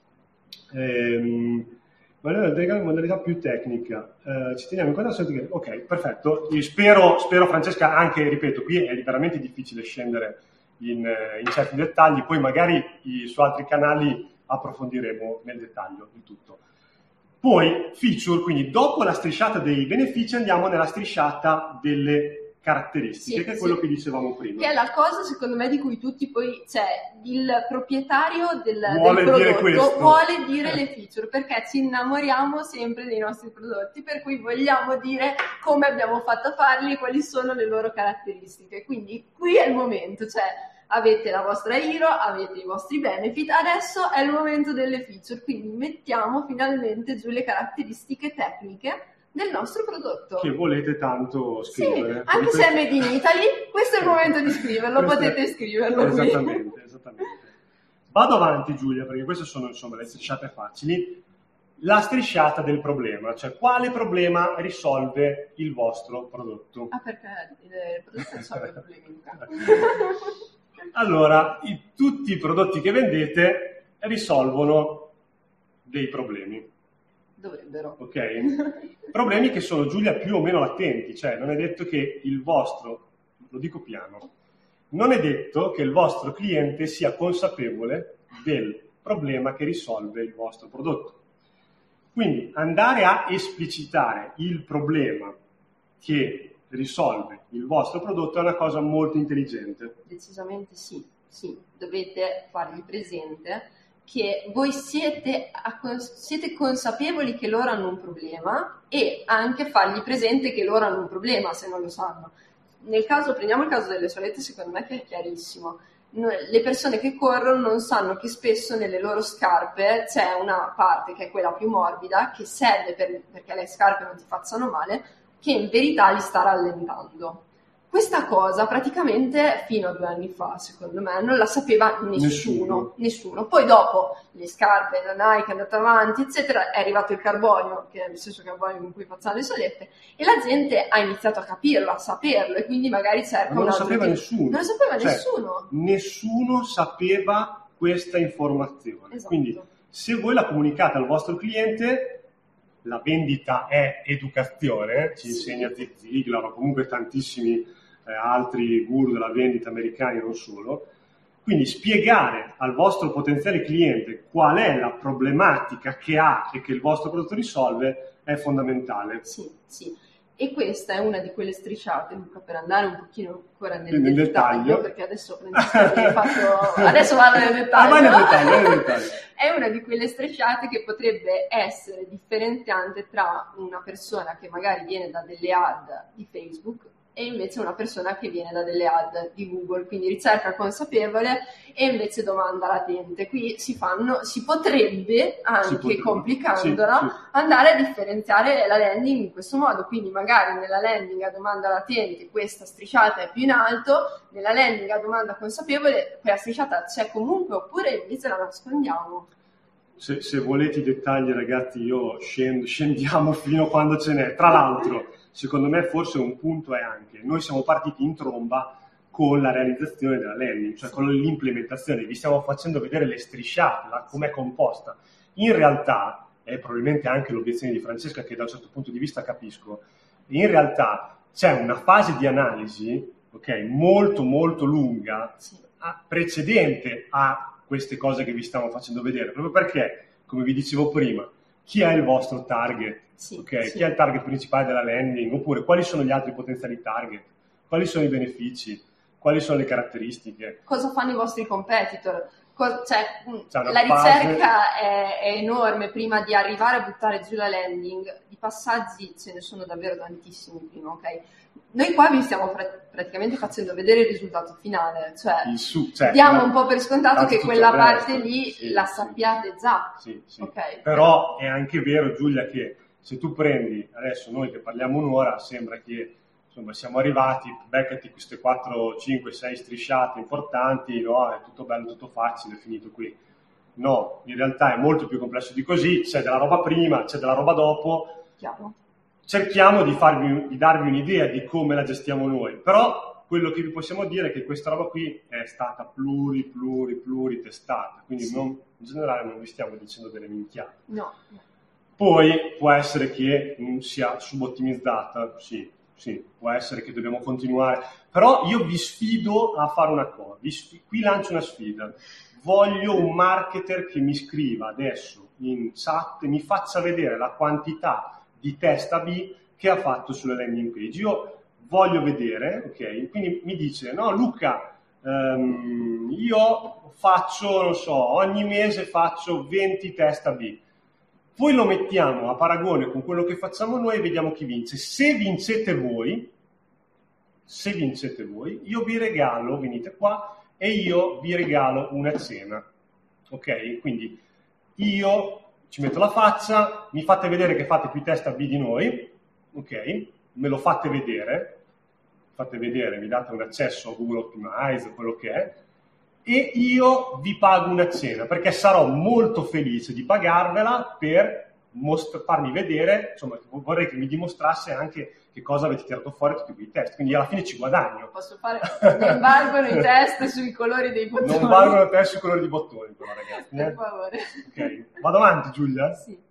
Ehm, ma noi in modalità più tecnica, eh, ci teniamo in conto che... Ok, perfetto. Io spero, spero, Francesca, anche, ripeto, qui è veramente difficile scendere in, in certi dettagli, poi magari i, su altri canali approfondiremo nel dettaglio di tutto. Poi feature, quindi dopo la strisciata dei benefici andiamo nella strisciata delle caratteristiche, sì, che è quello sì. che dicevamo prima. Che è la cosa, secondo me, di cui tutti poi, cioè, il proprietario del, vuole del dire prodotto vuole dire le feature, perché ci innamoriamo sempre dei nostri prodotti, per cui vogliamo dire come abbiamo fatto a farli e quali sono le loro caratteristiche. Quindi qui è il momento, cioè avete la vostra I R O, avete i vostri benefit, adesso è il momento delle feature, quindi mettiamo finalmente giù le caratteristiche tecniche del nostro prodotto. Che volete tanto scrivere. Sì, anche se è made in Italy, questo è il momento di scriverlo, questo potete è... scriverlo esattamente, qui. Esattamente. Vado avanti, Giulia, perché queste sono insomma le strisciate facili. La strisciata del problema, cioè quale problema risolve il vostro prodotto? Ah, perché il prodotto risolve problemi. Allora, i, tutti i prodotti che vendete risolvono dei problemi. Dovrebbero. Ok? Problemi che sono, Giulia, più o meno latenti, cioè non è detto che il vostro, lo dico piano, non è detto che il vostro cliente sia consapevole del problema che risolve il vostro prodotto. Quindi andare a esplicitare il problema che risolve il vostro prodotto è una cosa molto intelligente. Decisamente sì, sì, dovete fargli presente che voi siete, siete consapevoli che loro hanno un problema e anche fargli presente che loro hanno un problema se non lo sanno. Nel caso, prendiamo il caso delle solette, secondo me che è chiarissimo. Le persone che corrono non sanno che spesso nelle loro scarpe c'è una parte che è quella più morbida che serve per, perché le scarpe non ti facciano male, che in verità li sta rallentando. Questa cosa praticamente fino a due anni fa, secondo me, non la sapeva nessuno, nessuno. nessuno. Poi dopo le scarpe, la Nike è andata avanti, eccetera, è arrivato il carbonio, che è lo stesso carbonio con cui facciamo le solette, e la gente ha iniziato a capirlo, a saperlo, e quindi magari cerca non un lo altro sapeva tipo. nessuno. Non lo sapeva cioè, nessuno. Nessuno sapeva questa informazione. Esatto. Quindi se voi la comunicate al vostro cliente, la vendita è educazione, ci sì. insegna Zig Ziglar o comunque tantissimi eh, altri guru della vendita americani, non solo. Quindi spiegare al vostro potenziale cliente qual è la problematica che ha e che il vostro prodotto risolve è fondamentale. Sì, sì. E questa è una di quelle strisciate, Luca, per andare un pochino ancora nel, nel dettaglio, dettaglio, perché adesso, fatto... adesso vado nel dettaglio. Ah, nel dettaglio, nel dettaglio. È una di quelle strisciate che potrebbe essere differenziante tra una persona che magari viene da delle ad di Facebook e invece una persona che viene da delle ad di Google, quindi ricerca consapevole e invece domanda latente. Qui si fanno, si potrebbe, anche si potrebbe, complicandola, sì, sì. andare a differenziare la landing in questo modo, quindi magari nella landing a domanda latente questa strisciata è più in alto, nella landing a domanda consapevole quella strisciata c'è comunque, oppure invece la nascondiamo. Se, se volete i dettagli, ragazzi, io scendo, scendiamo fino a quando ce n'è. Tra l'altro, secondo me forse un punto è anche, noi siamo partiti in tromba con la realizzazione della landing, cioè con l'implementazione, vi stiamo facendo vedere le strisciate, com'è composta. In realtà, è probabilmente anche l'obiezione di Francesca, che da un certo punto di vista capisco, in realtà c'è una fase di analisi, ok, molto molto lunga, sì. precedente a queste cose che vi stiamo facendo vedere, proprio perché, come vi dicevo prima, chi è il vostro target? Sì, okay? Sì. Chi è il target principale della landing? Oppure quali sono gli altri potenziali target? Quali sono i benefici? Quali sono le caratteristiche? Cosa fanno i vostri competitor? Co- cioè, la ricerca è, è enorme prima di arrivare a buttare giù la landing. Di passaggi ce ne sono davvero tantissimi prima, ok? Noi qua vi stiamo pr- praticamente facendo vedere il risultato finale, cioè su, cioè, diamo un po' per scontato che quella parte resto. lì sì, la sì. sappiate già. Sì, sì. Okay. Però è anche vero, Giulia, che se tu prendi, adesso noi che parliamo un'ora, sembra che insomma siamo arrivati, beccati queste quattro, cinque, sei strisciate importanti, no? È tutto bello, tutto facile, è finito qui. No, in realtà è molto più complesso di così, c'è della roba prima, c'è della roba dopo. Chiaro. Cerchiamo di, farvi, di darvi un'idea di come la gestiamo noi, però quello che vi possiamo dire è che questa roba qui è stata pluri, pluri, pluri testata, quindi sì. non, in generale non vi stiamo dicendo delle minchiate. No. Poi può essere che non sia subottimizzata, sì, sì, può essere che dobbiamo continuare, però io vi sfido a fare una cosa, vi sfido, qui lancio una sfida, voglio un marketer che mi scriva adesso in chat e mi faccia vedere la quantità di test A B che ha fatto sulle landing page. Io voglio vedere, ok? Quindi mi dice, no Luca, um, io faccio, non so, ogni mese faccio venti test A B. Poi lo mettiamo a paragone con quello che facciamo noi e vediamo chi vince. Se vincete voi, se vincete voi, io vi regalo, venite qua, e io vi regalo una cena, ok? Quindi io ci metto la faccia, mi fate vedere che fate più test A B di noi, ok? Me lo fate vedere, fate vedere, mi date un accesso a Google Optimize, quello che è, e io vi pago una cena, perché sarò molto felice di pagarvela per most- farmi vedere, insomma, vorrei che mi dimostrasse anche che cosa avete tirato fuori tutti quei test, quindi alla fine ci guadagno. Posso fare, non valgono i test sui colori dei bottoni. Non valgono i test sui colori dei bottoni, però, ragazzi. Per eh? favore. Ok, vado avanti, Giulia? Sì.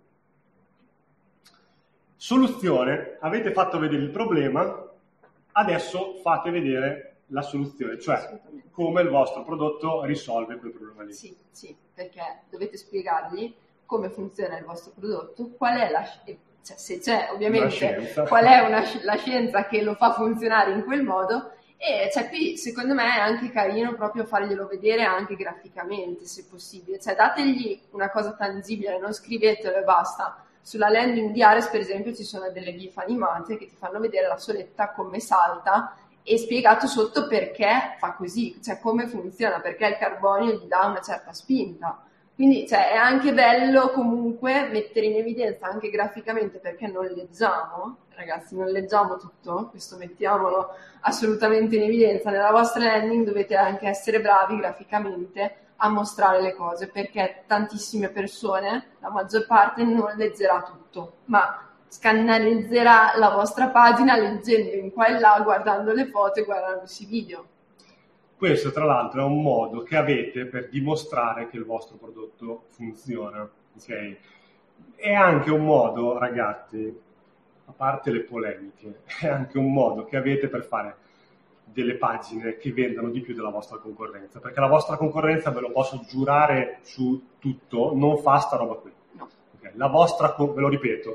Soluzione, avete fatto vedere il problema, adesso fate vedere la soluzione, cioè come il vostro prodotto risolve quel problema lì. Sì, sì, perché dovete spiegargli come funziona il vostro prodotto, qual è la... Cioè, se c'è ovviamente qual è una, la scienza che lo fa funzionare in quel modo, e cioè, qui secondo me è anche carino proprio farglielo vedere anche graficamente se possibile, cioè dategli una cosa tangibile, non scrivetelo e basta. Sulla landing di Ares per esempio ci sono delle gif animate che ti fanno vedere la soletta come salta e spiegato sotto perché fa così, cioè come funziona, perché il carbonio gli dà una certa spinta. Quindi cioè, è anche bello comunque mettere in evidenza anche graficamente, perché non leggiamo, ragazzi, non leggiamo tutto, questo mettiamolo assolutamente in evidenza. Nella vostra landing dovete anche essere bravi graficamente a mostrare le cose, perché tantissime persone, la maggior parte, non leggerà tutto, ma scannerizzerà la vostra pagina leggendo in qua e là, guardando le foto e guardandosi i video. Questo, tra l'altro, è un modo che avete per dimostrare che il vostro prodotto funziona, ok? È anche un modo, ragazzi, a parte le polemiche, è anche un modo che avete per fare delle pagine che vendano di più della vostra concorrenza, perché la vostra concorrenza, ve lo posso giurare su tutto, non fa sta roba qui. No. Okay? La vostra, ve lo ripeto,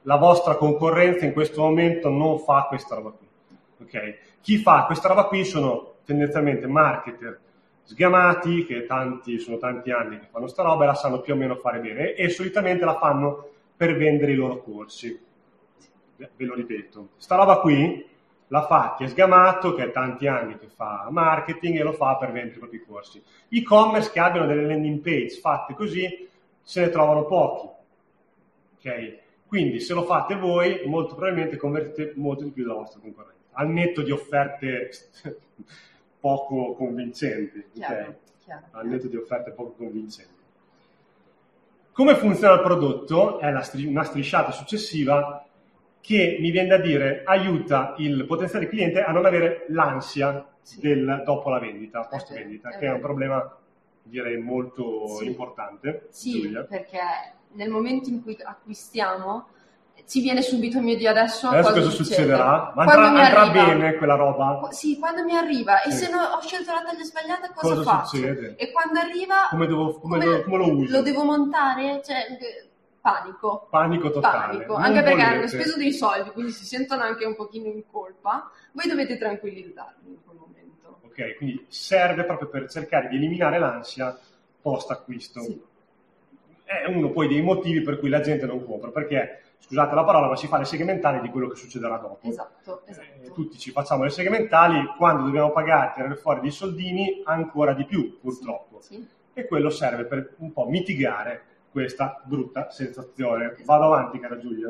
la vostra concorrenza in questo momento non fa questa roba qui. Okay? Chi fa questa roba qui sono tendenzialmente marketer sgamati, che tanti, sono tanti anni che fanno sta roba e la sanno più o meno fare bene, e solitamente la fanno per vendere i loro corsi. Ve lo ripeto, sta roba qui la fa chi è sgamato, che è tanti anni che fa marketing e lo fa per vendere i propri corsi. E-commerce che abbiano delle landing page fatte così se ne trovano pochi. Ok? Quindi se lo fate voi, molto probabilmente convertite molto di più della vostra concorrenza, al netto di offerte poco convincenti. Chiaro, Okay? chiaro. Al netto di offerte poco convincenti. Come funziona il prodotto? È la stri- una strisciata successiva che mi viene da dire aiuta il potenziale cliente a non avere l'ansia Sì. del dopo la vendita, post vendita, È che è un vero. problema direi molto Sì. importante. Sì, Giulia. perché nel momento in cui acquistiamo ci viene subito il mio Dio adesso, Adesso cosa cosa succede? succederà? Ma Quando andrà, mi andrà arriva- bene quella roba? Qu- Sì, quando mi arriva e Sì. se no, ho scelto la taglia sbagliata cosa, Cosa faccio? succede? E quando arriva Come, devo, come, come- lo, come lo uso? lo devo montare? Cioè, eh, panico. Panico totale. Panico, Non anche perché volete. hanno speso dei soldi, quindi si sentono anche un pochino in colpa. Voi dovete tranquillizzarvi in quel momento. Ok, quindi serve proprio per cercare di eliminare l'ansia post acquisto. Sì. È uno poi dei motivi per cui la gente non compra, perché, scusate la parola, ma si fa le segmentali di quello che succederà dopo. Esatto, Eh, esatto. tutti ci facciamo le segmentali, quando dobbiamo pagare, tirare fuori dei soldini, ancora di più, purtroppo. Sì. E quello serve per un po' mitigare questa brutta sensazione. Vado avanti, cara Giulia.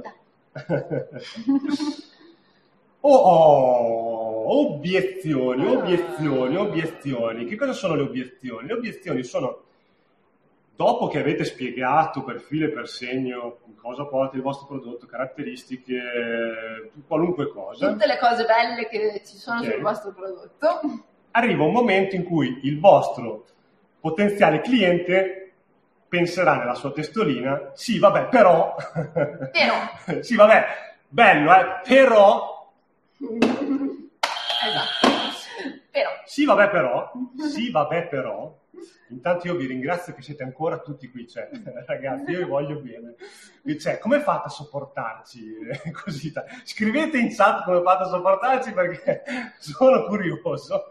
Oh, oh, obiezioni, Ah. obiezioni, obiezioni. Che cosa sono le obiezioni? Le obiezioni sono, dopo che avete spiegato per filo e per segno cosa porta il vostro prodotto, caratteristiche, qualunque cosa, Tutte le cose belle che ci sono Ok. sul vostro prodotto. arriva un momento in cui il vostro potenziale cliente penserà nella sua testolina, sì, vabbè, però... Però. sì, vabbè, bello, eh, però... Esatto. Però. Sì, vabbè, però... Sì, vabbè, però... Intanto io vi ringrazio che siete ancora tutti qui, cioè, ragazzi, io vi voglio bene. Cioè, come fate a sopportarci eh, così? Scrivete in chat come fate a sopportarci perché sono curioso.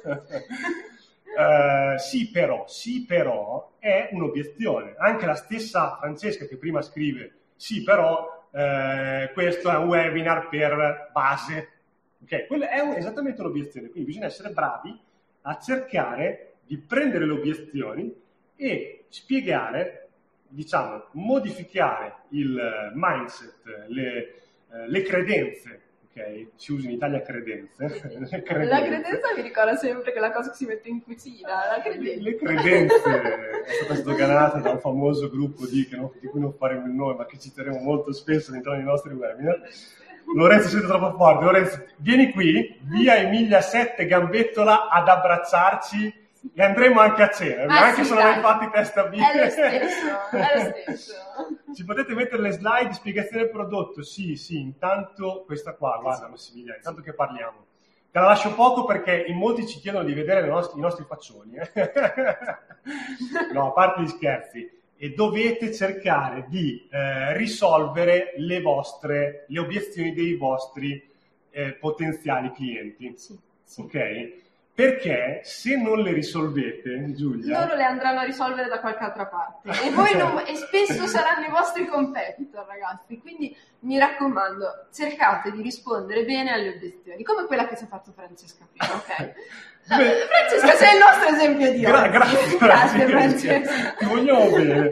Uh, sì però, sì però è un'obiezione. Anche la stessa Francesca che prima scrive sì però eh, questo è un webinar per base, ok? Quello è un, esattamente un'obiezione, quindi bisogna essere bravi a cercare di prendere le obiezioni e spiegare, diciamo, modificare il mindset, le, eh, le credenze. Ok, si usa in Italia credenze. Le credenze. La credenza mi ricorda sempre che la cosa che si mette in cucina, la credenza. Le credenze è stata sdoganata da un famoso gruppo di, che non, di cui non faremo il nome, ma che citeremo molto spesso all'interno dei nostri webinar. Lorenzo, siete troppo forte. Lorenzo, vieni qui, via Emilia sette Gambettola ad abbracciarci e andremo anche a cena, Ah, anche sì, se non hai dai. fatti testa B. È lo stesso, è lo stesso. Ci potete mettere le slide di spiegazione del prodotto? Sì, sì, intanto questa qua, guarda Massimiliano, intanto che parliamo. Te la lascio poco perché in molti ci chiedono di vedere le nostri, i nostri faccioni. Eh? No, a parte gli scherzi. E dovete cercare di eh, risolvere le vostre, le obiezioni dei vostri eh, potenziali clienti. Sì, sì. Ok? Perché se non le risolvete, Giulia... Loro le andranno a risolvere da qualche altra parte e, voi non, e spesso saranno i vostri competitor, ragazzi. Quindi mi raccomando, cercate di rispondere bene alle obiezioni, come quella che ci ha fatto Francesca prima, ok? Beh, Francesca, sei il nostro esempio di Gra- oggi. grazie, Grazie, Francesca. Francesca. Ti vogliamo bene.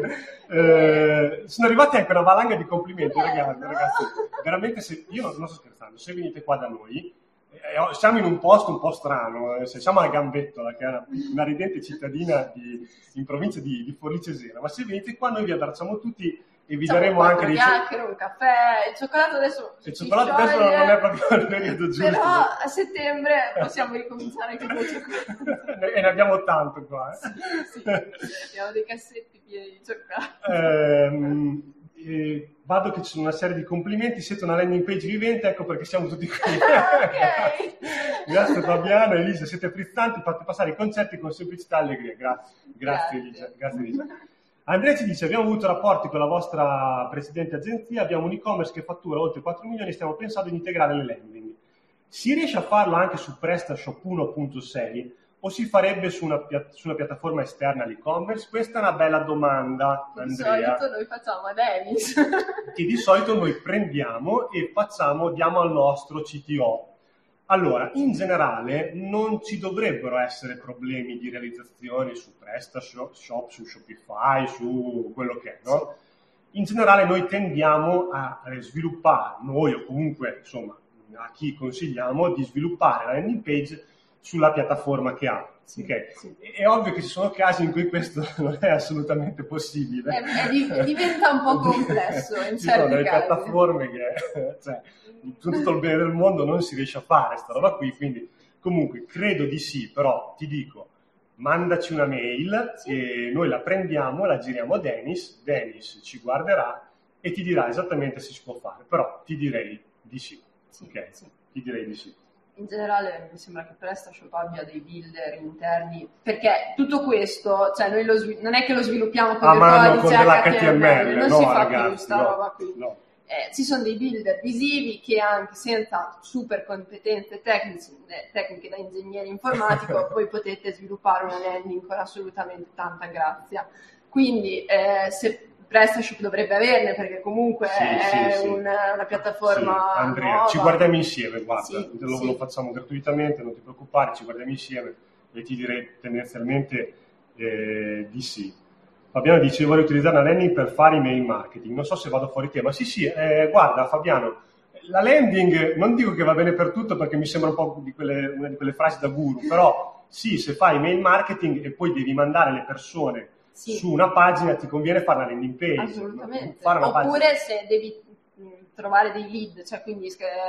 Eh, sono arrivati anche una valanga di complimenti, Bello. ragazzi, ragazzi. Veramente, se, io non, non sto scherzando, se venite qua da noi, eh, siamo in un posto un po' strano, eh, siamo a Gambettola, che è una, una ridente cittadina di, in provincia di, di Forlì Cesena, ma se venite qua noi vi abbracciamo tutti e vi Facciamo daremo quattro anche dei... chiacchiere, un caffè, il cioccolato adesso Il si cioccolato adesso scioglie, non è proprio il periodo giusto. però a settembre possiamo ricominciare anche con il cioccolato. E ne abbiamo tanto qua. Eh. Sì, sì. Abbiamo dei cassetti pieni di cioccolato. Ehm, eh, vado che ci sono una serie di complimenti, siete una landing page vivente, ecco perché siamo tutti qui. Ok. Grazie Fabiano, Elisa, siete frizzanti, fate passare i concetti con semplicità e allegria. Grazie, grazie, Grazie. Elisa, grazie Elisa. Andrea ci dice: abbiamo avuto rapporti con la vostra precedente agenzia, abbiamo un e-commerce che fattura oltre quattro milioni e stiamo pensando di integrare le landing. Si riesce a farlo anche su PrestaShop uno punto sei o si farebbe su una, su una piattaforma esterna all'e-commerce? Questa è una bella domanda, che Andrea. Di solito noi facciamo a Dennis. Che di solito noi prendiamo e facciamo, diamo al nostro C T O. Allora, in generale non ci dovrebbero essere problemi di realizzazione su PrestaShop, su Shopify, su quello che è, no? In generale noi tendiamo a sviluppare, noi o comunque insomma a chi consigliamo di sviluppare la landing page sulla piattaforma che ha. Sì, okay? Sì. È ovvio che ci sono casi in cui questo non è assolutamente possibile. È, è, diventa un po' complesso in ci certi sono delle casi. piattaforme che, cioè, tutto il bene del mondo non si riesce a fare sta roba qui, quindi comunque credo di sì, però ti dico, mandaci una mail sì. e noi la prendiamo, la giriamo a Dennis, Dennis ci guarderà e ti dirà esattamente se si può fare, però ti direi di sì. Sì, ok, sì. Ti direi di sì. In generale mi sembra che PrestaShop abbia dei builder interni, perché tutto questo, cioè noi lo svil- non è che lo sviluppiamo con ah, dei mano, codici con H T M L, non no, si fa ragazzi, più sta no, roba qui. No. Eh, ci sono dei builder visivi che anche senza super competenze tecniche, tecniche da ingegnere informatico voi potete sviluppare una landing con assolutamente tanta grazia. Quindi eh, se PrestaShop dovrebbe averne, perché comunque sì, è sì, una, sì. una piattaforma sì, Andrea, nuova. Ci guardiamo insieme, guarda, sì, lo, sì. lo facciamo gratuitamente, non ti preoccupare, ci guardiamo insieme e ti direi tendenzialmente eh, di sì. Fabiano dice: vorrei utilizzare una landing per fare email marketing, non so se vado fuori tema. Sì, sì, eh, guarda Fabiano, la landing non dico che va bene per tutto perché mi sembra un po' di quelle, una di quelle frasi da guru, però sì, se fai email marketing e poi devi mandare le persone sì. su una pagina, ti conviene fare una landing page. Assolutamente. Fare una Oppure pagina. se devi trovare dei lead, cioè quindi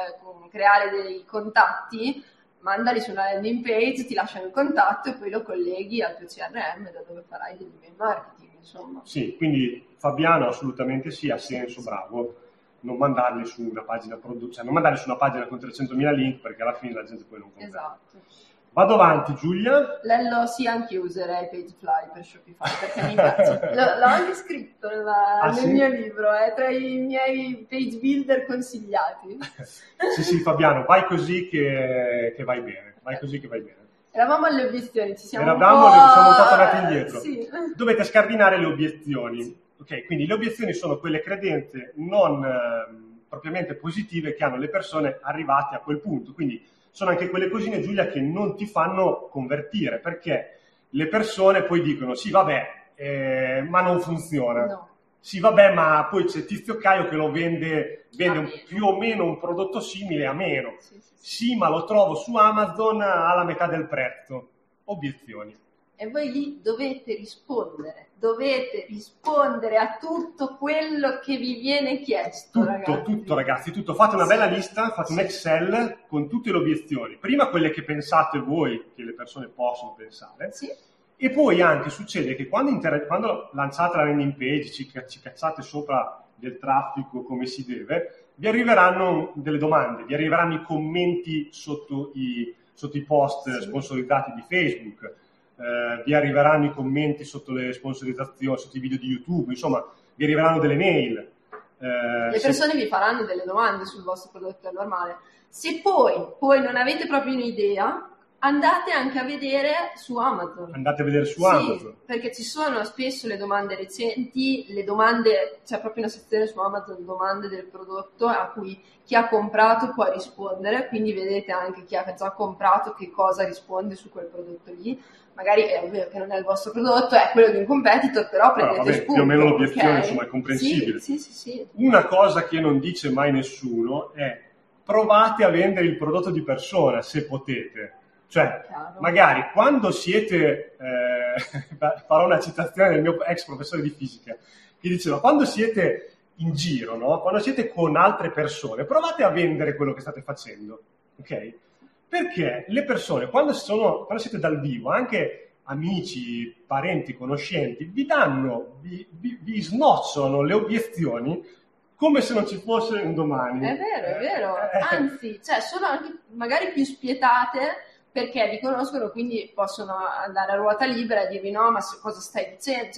creare dei contatti, mandali su una landing page, ti lasciano il contatto e poi lo colleghi al tuo C R M da dove farai dell'email marketing, insomma. Sì, quindi Fabiano assolutamente sì, ha senso, sì. Bravo. Non mandarli su una pagina prodotta, cioè non mandarli su una pagina con trecentomila link perché alla fine la gente poi non compra. Esatto. Vado avanti, Giulia. Lello sì, anche io userei Pagefly per Shopify perché mi piace. L- l'ho anche scritto nella, ah, nel sì? mio libro, è eh, tra i miei page builder consigliati. Sì, sì, Fabiano, vai così che, che vai bene, vai così che vai bene. Eravamo alle obiezioni, ci siamo Eravamo, un po'... siamo un po' tornati indietro. Sì. Dovete scardinare le obiezioni. Sì. Ok, quindi le obiezioni sono quelle credenze non eh, propriamente positive che hanno le persone arrivate a quel punto. Quindi sono anche quelle cosine, Giulia, che non ti fanno convertire, perché le persone poi dicono sì, vabbè, eh, ma non funziona. No. Sì, vabbè, ma poi c'è Tizio Caio che lo vende, vende un, più o meno un prodotto simile a meno. Sì, sì, sì. Sì, ma lo trovo su Amazon alla metà del prezzo. Obiezioni. E voi lì dovete rispondere, dovete rispondere a tutto quello che vi viene chiesto, tutto, ragazzi. Tutto, ragazzi, tutto. Fate una sì. bella lista, fate sì. un Excel con tutte le obiezioni. Prima quelle che pensate voi, che le persone possono pensare. Sì. E poi anche succede che quando, inter- quando lanciate la landing page, ci, ci cacciate sopra del traffico come si deve, vi arriveranno delle domande, vi arriveranno i commenti sotto i, sotto i post sì. sponsorizzati di Facebook, eh, vi arriveranno i commenti sotto le sponsorizzazioni, sotto i video di YouTube, insomma, vi arriveranno delle mail. Eh, le persone se... vi faranno delle domande sul vostro prodotto, è normale. Se poi, poi non avete proprio un'idea, andate anche a vedere su Amazon. Andate a vedere su sì, Amazon. Perché ci sono spesso le domande recenti, le domande, c'è proprio una sezione su Amazon, domande del prodotto, a cui chi ha comprato può rispondere, quindi vedete anche chi ha già comprato che cosa risponde su quel prodotto lì. Magari è ovvio che non è il vostro prodotto, è quello di un competitor, però prendete però, vabbè, spunto. Più o meno l'obiezione, okay? insomma, è comprensibile. Sì, sì, sì, sì. Una cosa che non dice mai nessuno è provate a vendere il prodotto di persona, se potete. Cioè, chiaro. Magari quando siete, eh, farò una citazione del mio ex professore di fisica, che diceva, quando siete in giro, no? Quando siete con altre persone, provate a vendere quello che state facendo, ok? Perché le persone, quando, sono, quando siete dal vivo, anche amici, parenti, conoscenti, vi danno, vi, vi, vi snocciolano le obiezioni come se non ci fosse un domani. È vero, è vero. Anzi, cioè, sono anche magari più spietate, perché vi conoscono, quindi possono andare a ruota libera e dirvi no, ma cosa stai dicendo? Cioè,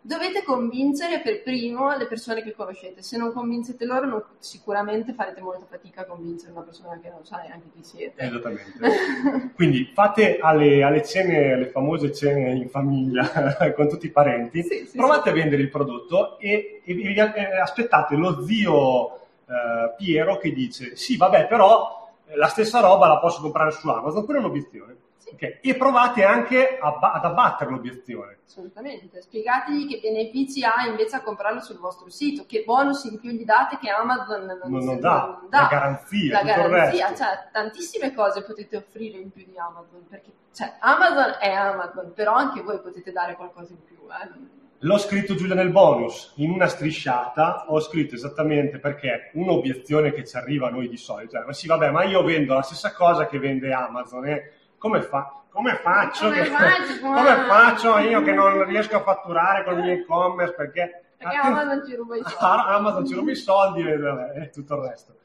dovete convincere per primo le persone che conoscete. Se non convincete loro, non, sicuramente farete molta fatica a convincere una persona che non sa neanche chi siete. Esattamente. Quindi fate alle, alle cene, alle famose cene in famiglia con tutti i parenti, sì, sì, provate sì. a vendere il prodotto e, e, e aspettate lo zio eh, Piero che dice sì, vabbè, però la stessa roba la posso comprare su Amazon, quella è un'obiezione. Okay. E provate anche a, ad abbattere l'obiezione. Assolutamente, spiegategli che benefici ha invece a comprarlo sul vostro sito, che bonus in più gli date che Amazon non, non, non, dà, non dà, la garanzia, la garanzia, cioè tantissime cose potete offrire in più di Amazon, perché cioè, Amazon è Amazon, però anche voi potete dare qualcosa in più. Eh. L'ho scritto Giulia nel bonus, in una strisciata ho scritto esattamente perché un'obiezione che ci arriva a noi di solito è ma sì vabbè, ma io vendo la stessa cosa che vende Amazon, eh. Come, fa, come, faccio come, che, faccio, come faccio io che non riesco a fatturare col mio e-commerce perché, perché Amazon ci ruba i soldi, Amazon ci ruba i soldi e, e tutto il resto.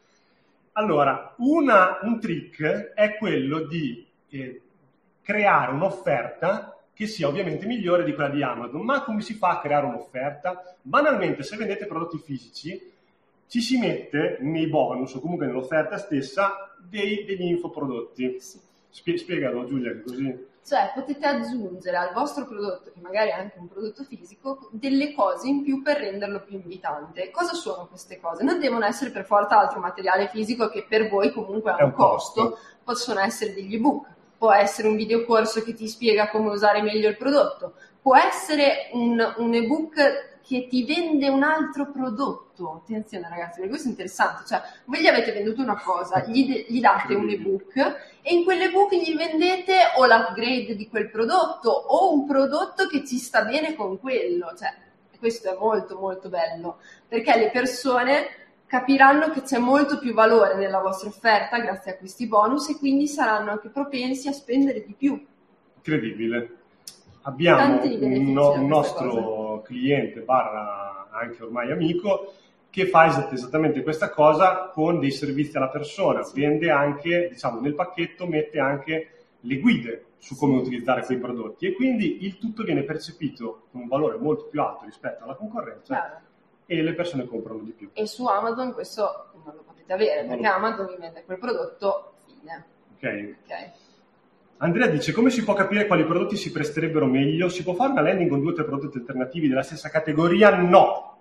Allora, una, un trick è quello di eh, creare un'offerta che sia ovviamente migliore di quella di Amazon. Ma come si fa a creare un'offerta? Banalmente, se vendete prodotti fisici, ci si mette nei bonus o comunque nell'offerta stessa dei, degli infoprodotti. Sì. Spiegalo Giulia, così. Cioè potete aggiungere al vostro prodotto, che magari è anche un prodotto fisico, delle cose in più per renderlo più invitante. Cosa sono queste cose? Non devono essere per forza altro materiale fisico che per voi comunque ha un, un costo. costo, possono essere degli ebook, può essere un videocorso che ti spiega come usare meglio il prodotto, può essere un, un ebook che ti vende un altro prodotto. Attenzione ragazzi, perché questo è interessante, cioè voi gli avete venduto una cosa, gli, de- gli date un ebook e in quell'ebook gli vendete o l'upgrade di quel prodotto o un prodotto che ci sta bene con quello, cioè questo è molto molto bello, perché le persone capiranno che c'è molto più valore nella vostra offerta grazie a questi bonus e quindi saranno anche propensi a spendere di più. Incredibile. Abbiamo un, no, un nostro cose. cliente barra anche ormai amico che fa esattamente questa cosa con dei servizi alla persona, sì. Vende anche, diciamo nel pacchetto mette anche le guide su come sì. utilizzare quei prodotti e quindi il tutto viene percepito con un valore molto più alto rispetto alla concorrenza. Chiaro. E le persone comprano di più. E su Amazon questo non lo potete avere non perché lo... Amazon vi vende quel prodotto fine. Ok. Ok. Andrea dice, come si può capire quali prodotti si presterebbero meglio? Si può fare una landing con due o tre prodotti alternativi della stessa categoria? No.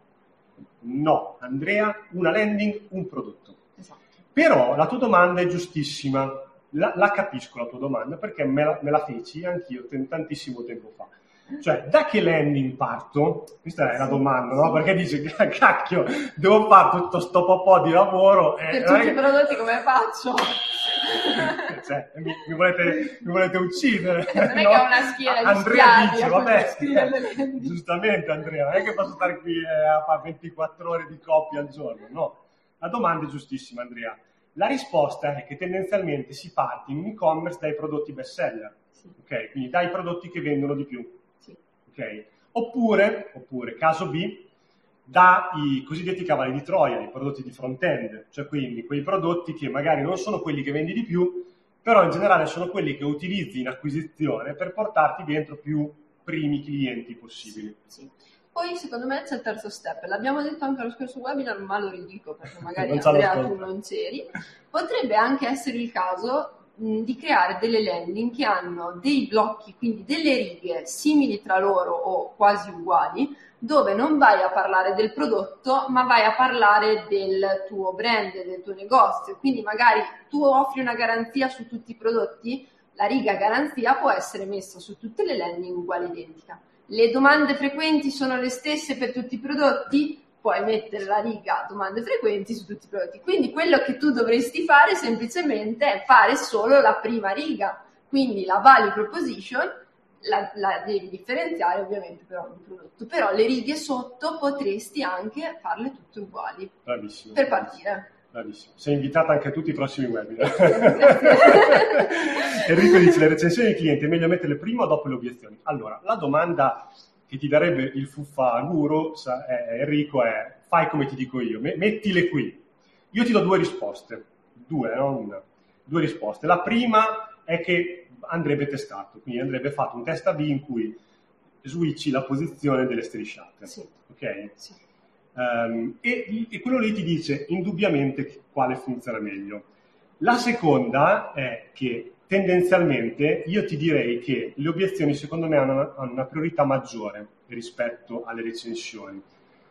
No. Andrea, una landing, un prodotto. Esatto. Però la tua domanda è giustissima. La, la capisco la tua domanda perché me la, me la feci anch'io t- tantissimo tempo fa. Cioè, da che landing parto? Questa è la domanda, no? Perché dice, cacchio, devo fare tutto sto po' di lavoro. Per eh, tutti i prodotti come faccio? Cioè, mi, mi, volete, mi volete uccidere? Non è no? che ho una schiera di Andrea schiavi, dice, vabbè, giustamente Andrea, non è che posso stare qui eh, a fare ventiquattro ore di coppia al giorno, no. La domanda è giustissima, Andrea. La risposta è che tendenzialmente si parte in un e-commerce dai prodotti best seller, sì. Ok? Quindi dai prodotti che vendono di più. Sì. Okay. Oppure, oppure, caso B, dai cosiddetti cavalli di Troia, i prodotti di front-end, cioè quindi quei prodotti che magari non sono quelli che vendi di più, però in generale sono quelli che utilizzi in acquisizione per portarti dentro più primi clienti possibili. Sì, sì. Poi secondo me c'è il terzo step, l'abbiamo detto anche allo scorso webinar, ma lo ridico perché magari Andrea tu non c'eri. Potrebbe anche essere il caso di creare delle landing che hanno dei blocchi, quindi delle righe simili tra loro o quasi uguali, dove non vai a parlare del prodotto, ma vai a parlare del tuo brand, del tuo negozio. Quindi magari tu offri una garanzia su tutti i prodotti, la riga garanzia può essere messa su tutte le landing uguali identica. Le domande frequenti sono le stesse per tutti i prodotti, puoi mettere la riga domande frequenti su tutti i prodotti. Quindi quello che tu dovresti fare semplicemente è fare solo la prima riga, quindi la value proposition la, la devi differenziare ovviamente per ogni prodotto, però le righe sotto potresti anche farle tutte uguali. Bravissimo. Per partire. Bravissimo. Sei invitata anche a tutti i prossimi webinar. Enrico dice, le recensioni dei clienti è meglio metterle prima o dopo le obiezioni? Allora, la domanda che ti darebbe il fuffa guru, eh, Enrico, è fai come ti dico io, mettile qui. Io ti do due risposte, due, non una, due risposte. La prima è che andrebbe testato, quindi andrebbe fatto un test A B in cui switchi la posizione delle strisciate. Sì. Ok? Sì. Um, e, e quello lì ti dice indubbiamente quale funziona meglio. La seconda è che tendenzialmente io ti direi che le obiezioni secondo me hanno una, hanno una priorità maggiore rispetto alle recensioni.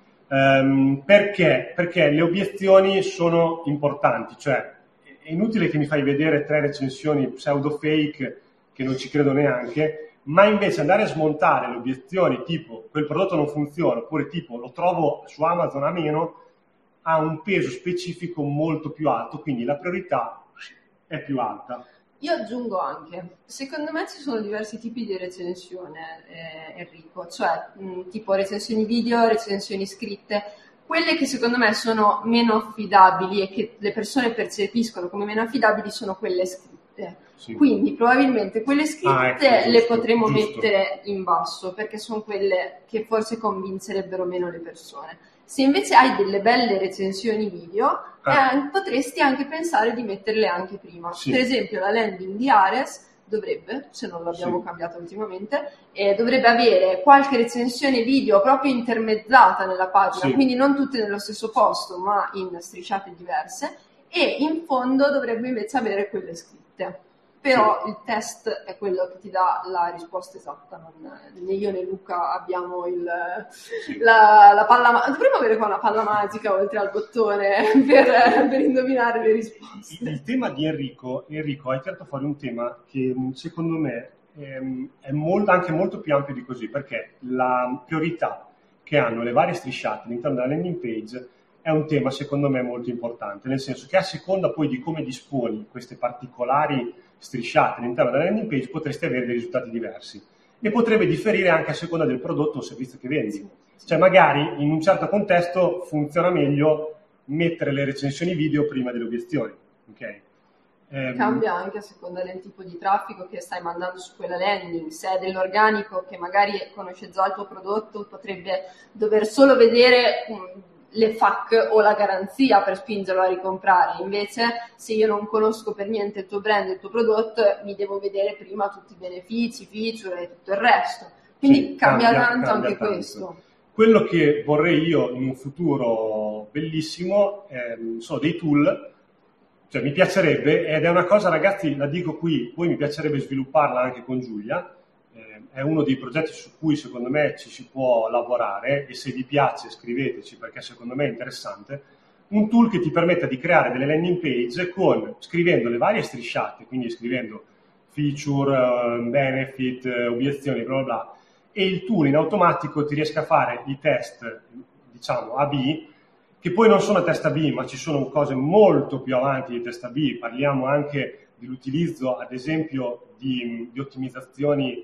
Um, perché? Perché le obiezioni sono importanti, cioè è inutile che mi fai vedere tre recensioni pseudo fake che non ci credo neanche, ma invece andare a smontare le obiezioni tipo quel prodotto non funziona, oppure tipo lo trovo su Amazon a meno, ha un peso specifico molto più alto, quindi la priorità è più alta. Io aggiungo anche, secondo me ci sono diversi tipi di recensione, eh, Enrico, cioè mh, tipo recensioni video, recensioni scritte, quelle che secondo me sono meno affidabili e che le persone percepiscono come meno affidabili sono quelle scritte. Sì. Quindi probabilmente quelle scritte ah, ecco, le giusto, potremo giusto. mettere in basso perché sono quelle che forse convincerebbero meno le persone. Se invece hai delle belle recensioni video, ah. eh, potresti anche pensare di metterle anche prima. Sì. Per esempio la landing di Ares dovrebbe, se non l'abbiamo sì. cambiata ultimamente, eh, dovrebbe avere qualche recensione video proprio intermezzata nella pagina, sì. quindi non tutte nello stesso posto, ma in strisciate diverse, e in fondo dovrebbe invece avere quelle scritte. Però sì. il test è quello che ti dà la risposta esatta, non, né io né Luca abbiamo il, sì. la, la palla magica. Dovremmo avere qua una palla magica oltre al bottone per, per indovinare le risposte. Il, il tema di Enrico, Enrico, hai tirato fuori un tema che secondo me è, è molto, anche molto più ampio di così, perché la priorità che hanno le varie strisciate all'interno della landing page è un tema secondo me molto importante, nel senso che a seconda poi di come disponi queste particolari strisciate all'interno della landing page potresti avere dei risultati diversi e potrebbe differire anche a seconda del prodotto o servizio che vendi. Sì, sì. Cioè magari in un certo contesto funziona meglio mettere le recensioni video prima delle obiezioni. Okay? Ehm... Cambia anche a seconda del tipo di traffico che stai mandando su quella landing. Se è dell'organico che magari conosce già il tuo prodotto, potrebbe dover solo vedere um, le F A Q o la garanzia per spingerlo a ricomprare. Invece se io non conosco per niente il tuo brand, il tuo prodotto, mi devo vedere prima tutti i benefici, feature e tutto il resto. Quindi sì, cambia, cambia tanto cambia anche tanto. Questo. Quello che vorrei io in un futuro bellissimo eh, sono dei tool, cioè mi piacerebbe, ed è una cosa ragazzi, la dico qui, poi mi piacerebbe svilupparla anche con Giulia, è uno dei progetti su cui secondo me ci si può lavorare e se vi piace scriveteci perché secondo me è interessante, un tool che ti permetta di creare delle landing page con, scrivendo le varie strisciate, quindi scrivendo feature, benefit, obiezioni, bla bla bla, e il tool in automatico ti riesca a fare i test, diciamo A B, che poi non sono test A B, ma ci sono cose molto più avanti di test A B, parliamo anche dell'utilizzo ad esempio di, di ottimizzazioni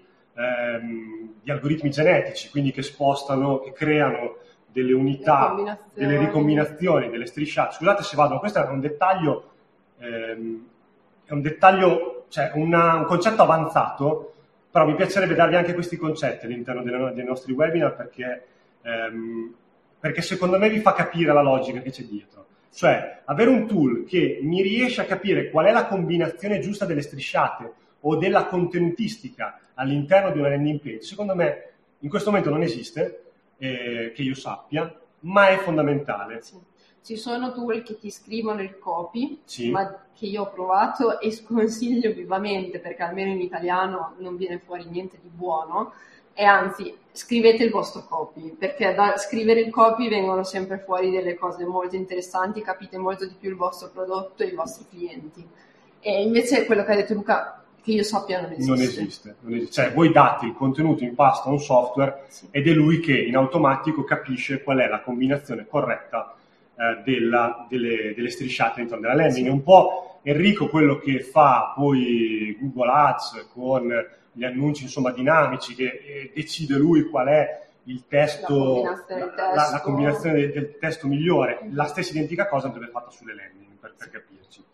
Ehm, di algoritmi genetici, quindi che spostano, che creano delle unità, delle ricombinazioni, delle strisciate. Scusate se vado, questo è un dettaglio, ehm, è un dettaglio, cioè una, un concetto avanzato, però mi piacerebbe darvi anche questi concetti all'interno delle, dei nostri webinar perché, ehm, perché secondo me vi fa capire la logica che c'è dietro. Cioè, avere un tool che mi riesce a capire qual è la combinazione giusta delle strisciate o della contenutistica all'interno di una landing page, secondo me in questo momento non esiste, eh, che io sappia, ma è fondamentale. Sì. Ci sono tool che ti scrivono il copy, sì. ma che io ho provato e sconsiglio vivamente perché almeno in italiano non viene fuori niente di buono, e anzi scrivete il vostro copy, perché da scrivere il copy vengono sempre fuori delle cose molto interessanti, capite molto di più il vostro prodotto e i vostri clienti. E invece quello che ha detto Luca, che io sappia non esiste. Non esiste, non esiste. Cioè voi date il contenuto in pasto a un software sì. ed è lui che in automatico capisce qual è la combinazione corretta eh, della, delle, delle strisciate all'interno della landing. Sì. È un po' Enrico quello che fa poi Google Ads con gli annunci insomma dinamici, che eh, decide lui qual è il testo, la combinazione del testo, la, la combinazione del, del testo migliore. Mm-hmm. La stessa identica cosa andrebbe fatta sulle landing, per, per capirci.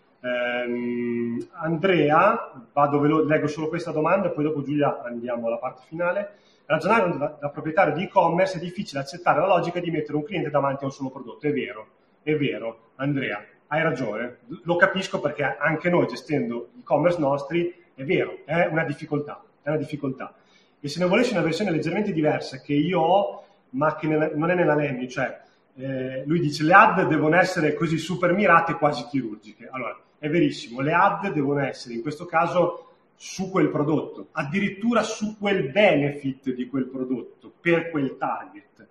Um, Andrea, vado velo- leggo solo questa domanda e poi dopo Giulia andiamo alla parte finale. Ragionare da, da proprietario di e-commerce è difficile accettare la logica di mettere un cliente davanti a un solo prodotto. È vero, è vero, Andrea, hai ragione, lo capisco perché anche noi gestendo e-commerce nostri è vero, è una difficoltà, è una difficoltà. E se ne volessi una versione leggermente diversa che io ho, ma che nella, non è nella landing, cioè eh, lui dice le ad devono essere così super mirate, quasi chirurgiche. Allora, è verissimo, le ad devono essere in questo caso su quel prodotto, addirittura su quel benefit di quel prodotto, per quel target.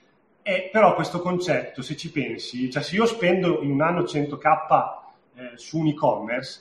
E però questo concetto, se ci pensi, cioè se io spendo in un anno cento k eh, su un e-commerce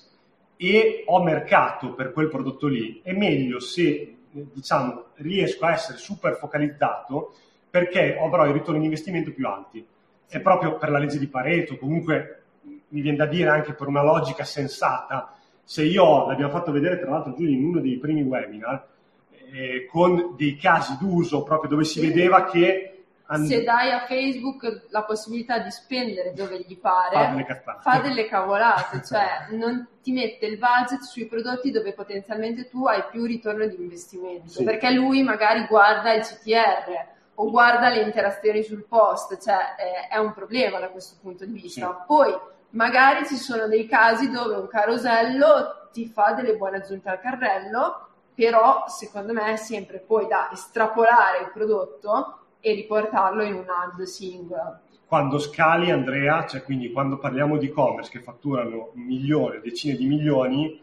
e ho mercato per quel prodotto lì, è meglio se, diciamo, riesco a essere super focalizzato, perché avrò i ritorni di investimento più alti. È proprio per la legge di Pareto, comunque mi viene da dire anche per una logica sensata. Se io, l'abbiamo fatto vedere tra l'altro Giulio in uno dei primi webinar, eh, con dei casi d'uso proprio dove si vedeva che... And... Se dai a Facebook la possibilità di spendere dove gli pare, fa delle cazzate, fa delle cavolate, cioè non ti mette il budget sui prodotti dove potenzialmente tu hai più ritorno di investimento, sì. Perché lui magari guarda il C T R o guarda le interazioni sul post, cioè eh, è un problema da questo punto di vista. Sì. Poi magari ci sono dei casi dove un carosello ti fa delle buone aggiunte al carrello, però secondo me è sempre poi da estrapolare il prodotto e riportarlo in un ad singola. Quando scali, Andrea, cioè quindi quando parliamo di e-commerce che fatturano milioni, decine di milioni,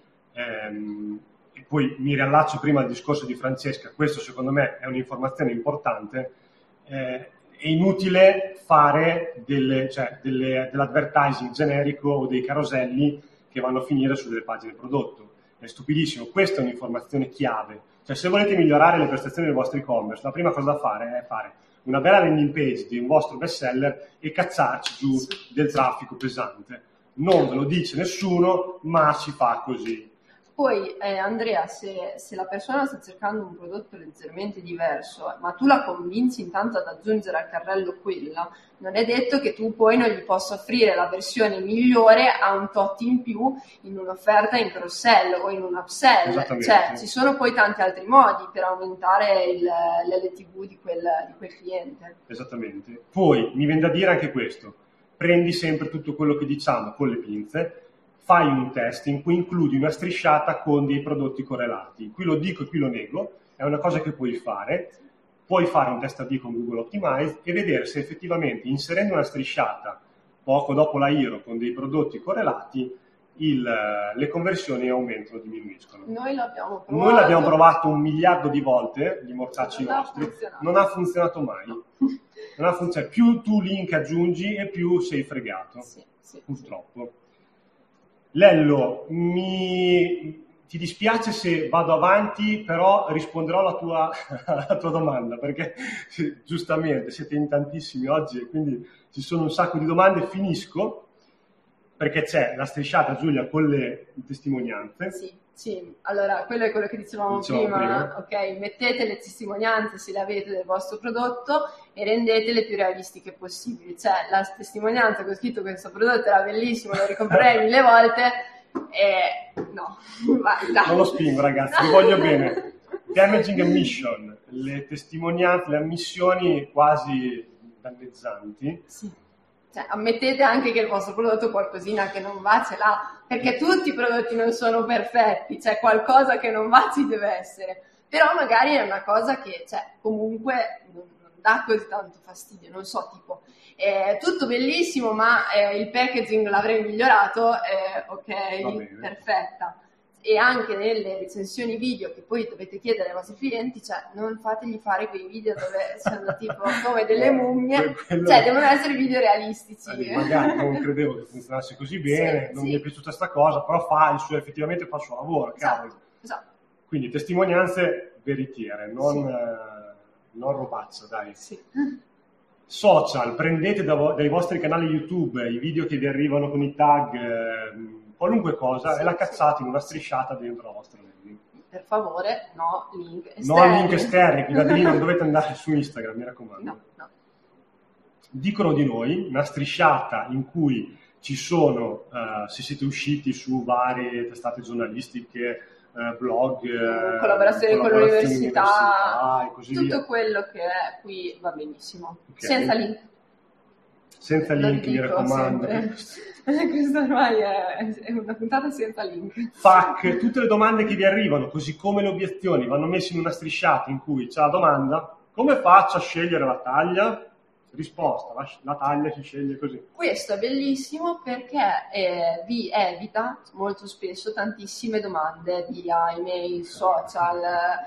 ehm, e poi mi riallaccio prima al discorso di Francesca, questo secondo me è un'informazione importante, eh, è inutile fare delle, cioè, delle, dell'advertising generico o dei caroselli che vanno a finire su delle pagine prodotto. È stupidissimo, questa è un'informazione chiave. Cioè, se volete migliorare le prestazioni del vostro e-commerce, la prima cosa da fare è fare una bella landing page di un vostro bestseller e cacciarci giù del traffico pesante. Non ve lo dice nessuno, ma si fa così. Poi eh, Andrea, se, se la persona sta cercando un prodotto leggermente diverso, ma tu la convinci intanto ad aggiungere al carrello quella, non è detto che tu poi non gli possa offrire la versione migliore a un tot in più in un'offerta in cross-sell o in un upsell. Cioè, ci sono poi tanti altri modi per aumentare il, l'L T V di quel, di quel cliente. Esattamente. Poi mi viene da dire anche questo: prendi sempre tutto quello che diciamo con le pinze. Fai un test in cui includi una strisciata con dei prodotti correlati. Qui lo dico e qui lo nego, è una cosa che puoi fare. Puoi fare un test A B con Google Optimize e vedere se effettivamente inserendo una strisciata poco dopo la I R O con dei prodotti correlati il, le conversioni aumentano o diminuiscono. Noi l'abbiamo provato. Noi l'abbiamo provato un miliardo di volte, gli mortacci non nostri. Ha non ha funzionato mai. No. Non ha funzionato. Più tu link aggiungi e più sei fregato. Sì, sì, purtroppo. Sì. Lello, mi... ti dispiace se vado avanti, però risponderò alla tua, alla tua domanda, perché giustamente siete in tantissimi oggi e quindi ci sono un sacco di domande. Finisco, perché c'è la strisciata, Giulia, con le testimonianze. Sì, sì. Allora, quello è quello che dicevamo, dicevamo prima. prima. Ok, mettete le testimonianze se le avete del vostro prodotto e rendetele più realistiche possibili. Cioè, la testimonianza che ho scritto questo prodotto era bellissimo, lo ricomprerei mille volte, e no, vai, dai. Non lo spingo, ragazzi, vi voglio bene. Damaging ammission, le testimonianze, le ammissioni quasi danneggianti. Sì. Cioè, ammettete anche che il vostro prodotto qualcosina che non va ce l'ha, perché tutti i prodotti non sono perfetti, c'è qualcosa che non va ci deve essere, però magari è una cosa che, cioè, comunque non, non dà così tanto fastidio, non so, tipo, è tutto bellissimo ma eh, il packaging l'avrei migliorato, eh, ok, perfetta. E anche nelle recensioni video che poi dovete chiedere ai vostri clienti, cioè non fategli fare quei video dove sono tipo come delle mummie, quello... cioè devono essere video realistici. Allora, magari non credevo che funzionasse così bene, sì, non sì. Mi è piaciuta sta cosa, però fa il suo, effettivamente fa il suo lavoro. Esatto, esatto. Quindi testimonianze veritiere, non, sì. eh, non robazza, dai. Sì. Social, prendete da vo- dai vostri canali YouTube i video che vi arrivano con i tag, eh, qualunque cosa, sì, e la cazzate sì. in una strisciata dentro la vostra landing. Per favore, no link esterni. No link esterni, quindi da lì non dovete andare su Instagram, mi raccomando. No, no. Dicono di noi, una strisciata in cui ci sono, uh, se siete usciti su varie testate giornalistiche, uh, blog, uh, collaborazioni con l'università, università e così tutto via. quello che è qui va benissimo, okay. senza link. Senza link, mi raccomando. Questa ormai è, è una puntata senza link. F A Q, tutte le domande che vi arrivano, così come le obiezioni, vanno messe in una strisciata in cui c'è la domanda: come faccio a scegliere la taglia? Risposta: la, la taglia si sceglie così. Questo è bellissimo perché eh, vi evita molto spesso tantissime domande via email, social,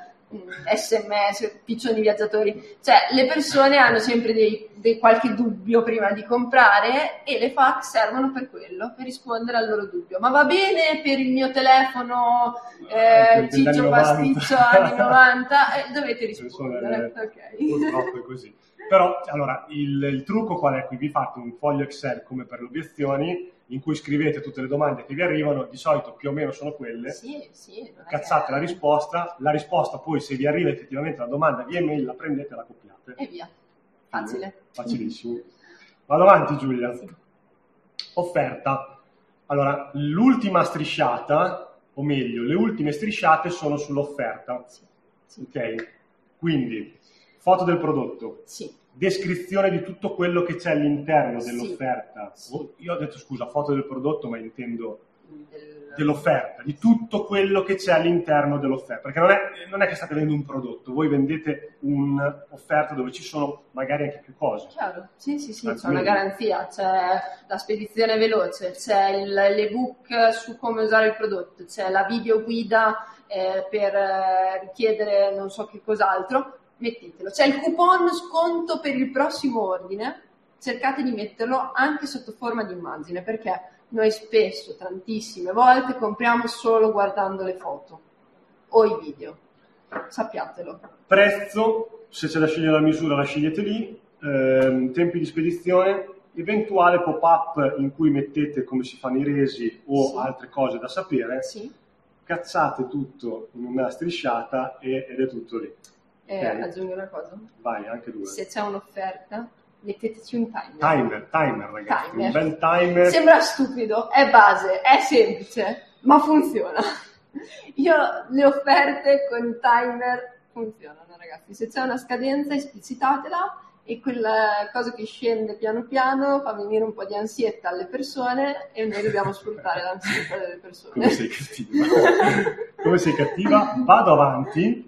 sms, piccioni viaggiatori. Cioè, le persone hanno sempre dei, dei qualche dubbio prima di comprare e le F A Q servono per quello, per rispondere al loro dubbio. Ma va bene per il mio telefono eh, Ciccio Pasticcio anni novanta? Eh, dovete rispondere. Okay. Purtroppo è così. Però, allora, il, il trucco qual è? Qui vi fate un foglio Excel come per le obiezioni, in cui scrivete tutte le domande che vi arrivano, di solito più o meno sono quelle, sì, sì, non è cazzate che... la risposta, la risposta poi se vi arriva effettivamente la domanda via email la prendete e la copiate. E via, facile. Facilissimo. Vado avanti Giulia. Sì. Offerta. Allora, l'ultima strisciata, o meglio, le ultime strisciate sono sull'offerta. Sì. Sì. Ok? Quindi, foto del prodotto. Sì. Descrizione di tutto quello che c'è all'interno sì, dell'offerta. sì. Io ho detto scusa, foto del prodotto, ma intendo del... dell'offerta, di tutto quello che c'è all'interno dell'offerta, perché non è, non è che state vendendo un prodotto, voi vendete un'offerta dove ci sono magari anche più cose. Chiaro, sì sì sì, c'è una garanzia, c'è la spedizione veloce, c'è il, l'ebook su come usare il prodotto, c'è la videoguida eh, per eh, richiedere non so che cos'altro. Mettetelo, c'è il coupon sconto per il prossimo ordine, cercate di metterlo anche sotto forma di immagine, perché noi spesso, tantissime volte, compriamo solo guardando le foto o i video, sappiatelo. Prezzo, se c'è da scegliere la misura la scegliete lì, ehm, tempi di spedizione, eventuale pop-up in cui mettete come si fanno i resi o sì. altre cose da sapere, sì. cazzate tutto in una strisciata e, ed è tutto lì. Eh, okay. Aggiungo una cosa. Vai, anche due. Se c'è un'offerta, metteteci un timer. Timer, timer ragazzi, timer. un bel timer. Sembra stupido, è base, è semplice, ma funziona. Io le offerte con il timer funzionano ragazzi. Se c'è una scadenza esplicitatela e quella cosa che scende piano piano fa venire un po' di ansietta alle persone e noi dobbiamo sfruttare l'ansietta delle persone. Come sei cattiva? Come sei cattiva? Vado avanti.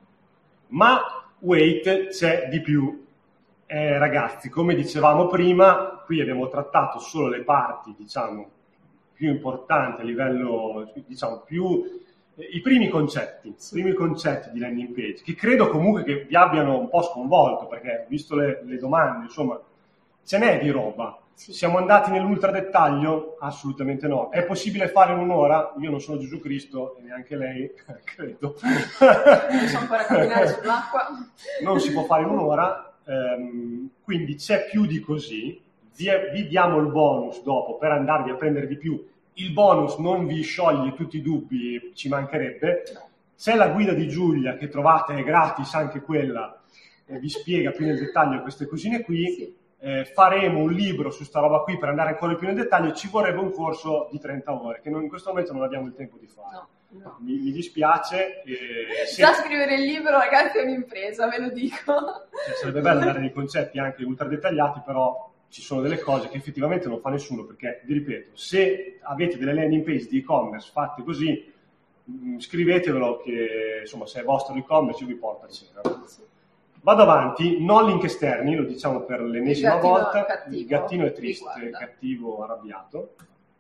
Ma wait, c'è di più. Eh, ragazzi, come dicevamo prima, qui abbiamo trattato solo le parti, diciamo, più importanti a livello, diciamo, più eh, i primi concetti, i primi concetti di landing page, che credo comunque che vi abbiano un po' sconvolto, perché visto le, le domande, insomma, ce n'è di roba. Sì. Siamo andati nell'ultra dettaglio? Assolutamente no. È possibile fare in un'ora? Io non sono Gesù Cristo e neanche lei, credo. Non so ancora camminare sull'acqua. Non si può fare in un'ora, ehm, quindi c'è più di così. Vi, vi diamo il bonus dopo per andarvi a prendere di più. Il bonus non vi scioglie tutti i dubbi, ci mancherebbe. C'è la guida di Giulia che trovate, è gratis anche quella, e vi spiega più nel dettaglio queste cosine qui. Sì. Eh, faremo un libro su sta roba qui per andare ancora più nel dettaglio, ci vorrebbe un corso di trenta ore che noi in questo momento non abbiamo il tempo di fare. No, no. Mi, mi dispiace. Eh, se... Già scrivere il libro ragazzi è un'impresa, ve lo dico. Cioè, sarebbe bello dare dei concetti anche ultra dettagliati, però ci sono delle cose che effettivamente non fa nessuno, perché vi ripeto, se avete delle landing page di e-commerce fatte così, mh, scrivetevelo che insomma se è vostro e-commerce io vi porto a cena. Sì. Vado avanti, no link esterni, lo diciamo per l'ennesima volta, cattivo, il gattino è triste, cattivo, arrabbiato.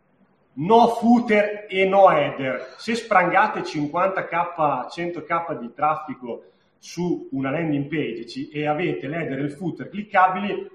No footer e no header. Se sprangate cinquanta k, cento k di traffico su una landing page e avete l'header e il footer cliccabili,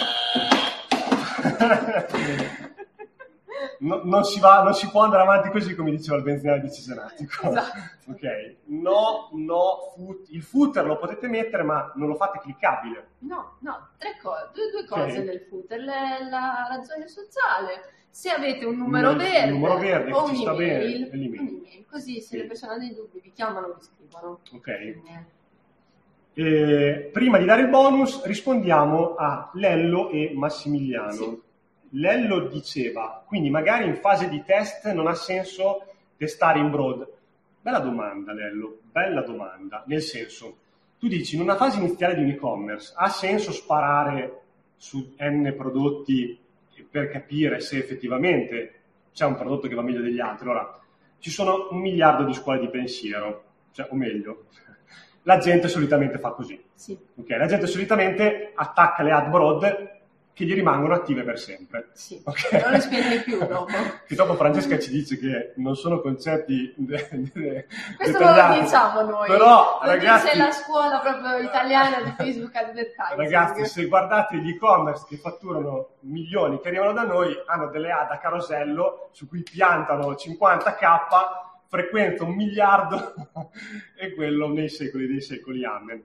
No, non, si va, non si può andare avanti così, come diceva il benzinaio di Cesenatico. Esatto. Ok, no, no, foot, il footer lo potete mettere, ma non lo fate cliccabile. No, no, tre cose, due, due cose okay. nel footer, Le, la ragione sociale. Se avete un numero, numero verde, numero verde o che ci sta bene, un'email, così se sì. le persone hanno dei dubbi vi chiamano o vi scrivono. Ok. Eh, prima di dare il bonus rispondiamo a Lello e Massimiliano. Sì. Lello diceva, quindi magari in fase di test non ha senso testare in broad. Bella domanda, Lello, bella domanda. Nel senso, tu dici, in una fase iniziale di un e-commerce ha senso sparare su N prodotti per capire se effettivamente c'è un prodotto che va meglio degli altri. Allora, ci sono un miliardo di scuole di pensiero, cioè, o meglio, la gente solitamente fa così. Sì. Okay? La gente solitamente attacca le ad broad che gli rimangono attive per sempre. Sì. Okay? Non le spegne più dopo. Che dopo Francesca ci dice che non sono concetti de- de- questo non lo diciamo noi, però lo ragazzi, dice la scuola proprio italiana di Facebook Advertising. Ragazzi, se guardate gli e-commerce che fatturano milioni, che arrivano da noi, hanno delle ad a carosello su cui piantano cinquanta k, frequenza un miliardo e quello nei secoli dei secoli, amen.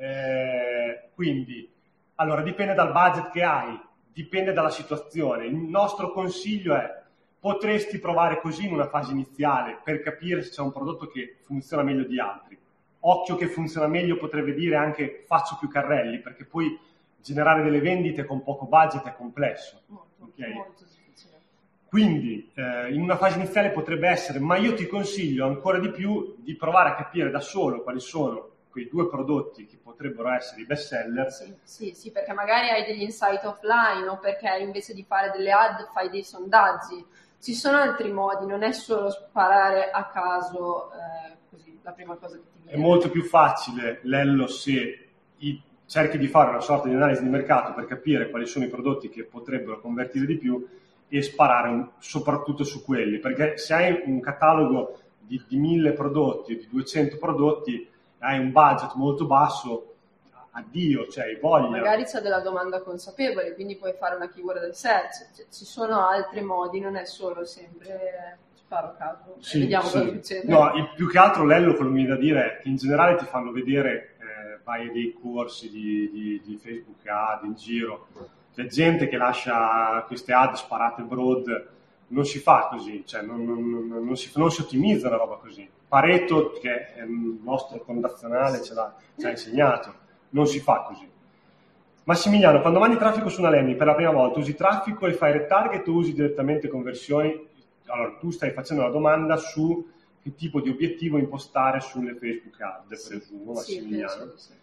Eh, quindi, allora, dipende dal budget che hai, dipende dalla situazione. Il nostro consiglio è: potresti provare così in una fase iniziale per capire se c'è un prodotto che funziona meglio di altri. Occhio che funziona meglio potrebbe dire anche faccio più carrelli, perché poi generare delle vendite con poco budget è complesso. Molto, Okay? molto difficile. Quindi eh, in una fase iniziale potrebbe essere, ma io ti consiglio ancora di più di provare a capire da solo quali sono quei due prodotti che potrebbero essere i best seller. Sì, sì, sì, perché magari hai degli insight offline o perché invece di fare delle ad fai dei sondaggi. Ci sono altri modi, non è solo sparare a caso eh, così, la prima cosa che ti viene. È molto più facile, Lello, se i, cerchi di fare una sorta di analisi di mercato per capire quali sono i prodotti che potrebbero convertire di più e sparare un, soprattutto su quelli, perché se hai un catalogo di, di mille prodotti, di duecento prodotti, hai un budget molto basso, addio, cioè hai voglia. Magari c'è della domanda consapevole, quindi puoi fare una keyword research, cioè, ci sono altri modi, non è solo sempre sparo a caso sì, e vediamo sì. cosa succede. No, il, più che altro, Lello, quello che mi viene da dire è che in generale ti fanno vedere eh, vai a dei corsi di, di, di Facebook ad in giro, c'è gente che lascia queste ad sparate broad, non si fa così, cioè non, non, non, non, si, non si ottimizza una roba così. Pareto, che è il nostro fondazionale, ce l'ha, ci ha insegnato, non si fa così. Massimiliano, quando mandi traffico su una landing per la prima volta, usi traffico e fai retarget o usi direttamente conversioni? Allora, tu stai facendo una domanda su che tipo di obiettivo impostare sulle Facebook Ad, sì, presumo, sì, Massimiliano. penso, sì.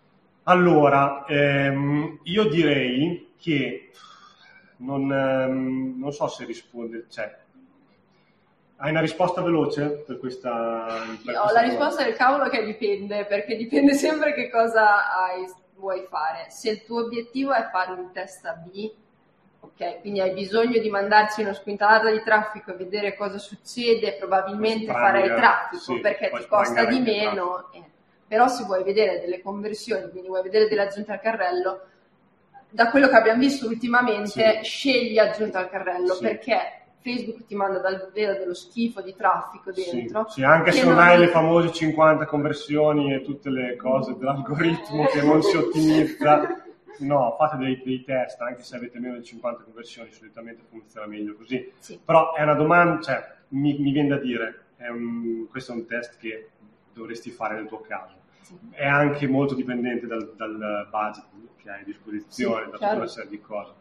Allora, ehm, io direi che non, ehm, non so se risponde, cioè, hai una risposta veloce per questa? Per Ho questa la risposta del cavolo che dipende, perché dipende sempre che cosa hai, vuoi fare. Se il tuo obiettivo è fare un test A B, ok, quindi hai bisogno di mandarci una squintata di traffico e vedere cosa succede, probabilmente farai traffico, sì, perché ti costa di meno, eh. Però se vuoi vedere delle conversioni, quindi vuoi vedere delle aggiunte al carrello, da quello che abbiamo visto ultimamente, sì, scegli aggiunta al carrello, sì, perché Facebook ti manda davvero dello schifo di traffico dentro. Sì, sì, anche se non hai le famose cinquanta conversioni e tutte le cose dell'algoritmo che non si ottimizza, no, fate dei, dei test, anche se avete meno di cinquanta conversioni, solitamente funziona meglio così. Sì. Però è una domanda, cioè, mi, mi viene da dire, è un, questo è un test che dovresti fare nel tuo caso. Sì. È anche molto dipendente dal, dal budget che hai a disposizione, sì, da tutta una serie di cose.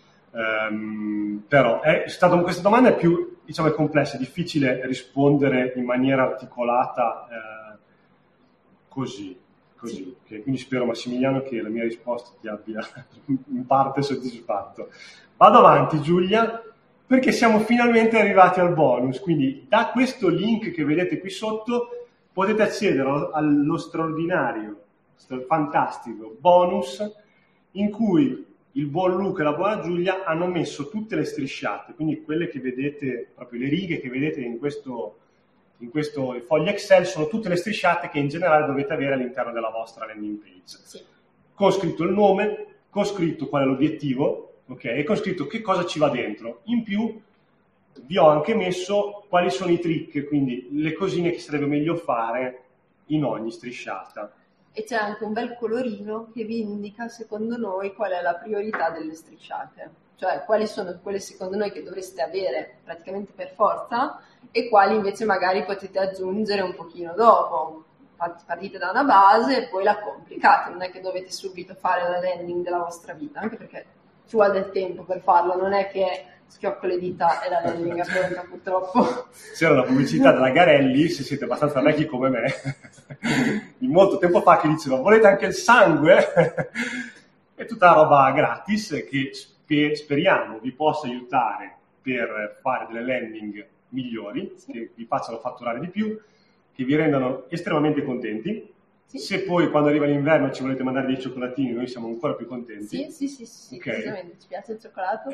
Um, però è stato, questa domanda è più, diciamo, è complessa, è difficile rispondere in maniera articolata eh, così, così. Sì. Okay, quindi spero, Massimiliano, che la mia risposta ti abbia in parte soddisfatto. Vado avanti, Giulia, perché siamo finalmente arrivati al bonus. Quindi da questo link che vedete qui sotto potete accedere allo straordinario, fantastico bonus in cui il buon Luca e la buona Giulia hanno messo tutte le strisciate, quindi quelle che vedete, proprio le righe che vedete in questo, in questo foglio Excel, sono tutte le strisciate che in generale dovete avere all'interno della vostra landing page. Sì. Con scritto il nome, con scritto qual è l'obiettivo, ok, e con scritto che cosa ci va dentro. In più vi ho anche messo quali sono i trick, quindi le cosine che sarebbe meglio fare in ogni strisciata. E c'è anche un bel colorino che vi indica, secondo noi, qual è la priorità delle strisciate. Cioè, quali sono quelle secondo noi che dovreste avere praticamente per forza e quali invece magari potete aggiungere un pochino dopo. Partite da una base e poi la complicate. Non è che dovete subito fare la landing della vostra vita, anche perché ci vuole del tempo per farlo. Non è che schiocco le dita e la landing è pronta, purtroppo. C'era una pubblicità della Garelli, se siete abbastanza vecchi come me, di molto tempo fa, che diceva volete anche il sangue? E tutta la roba gratis che che speriamo vi possa aiutare per fare delle landing migliori, sì. che vi facciano fatturare di più, che vi rendano estremamente contenti. Sì. Se poi quando arriva l'inverno ci volete mandare dei cioccolatini, noi siamo ancora più contenti. Sì, sì, sì, sì, okay. Ci piace il cioccolato.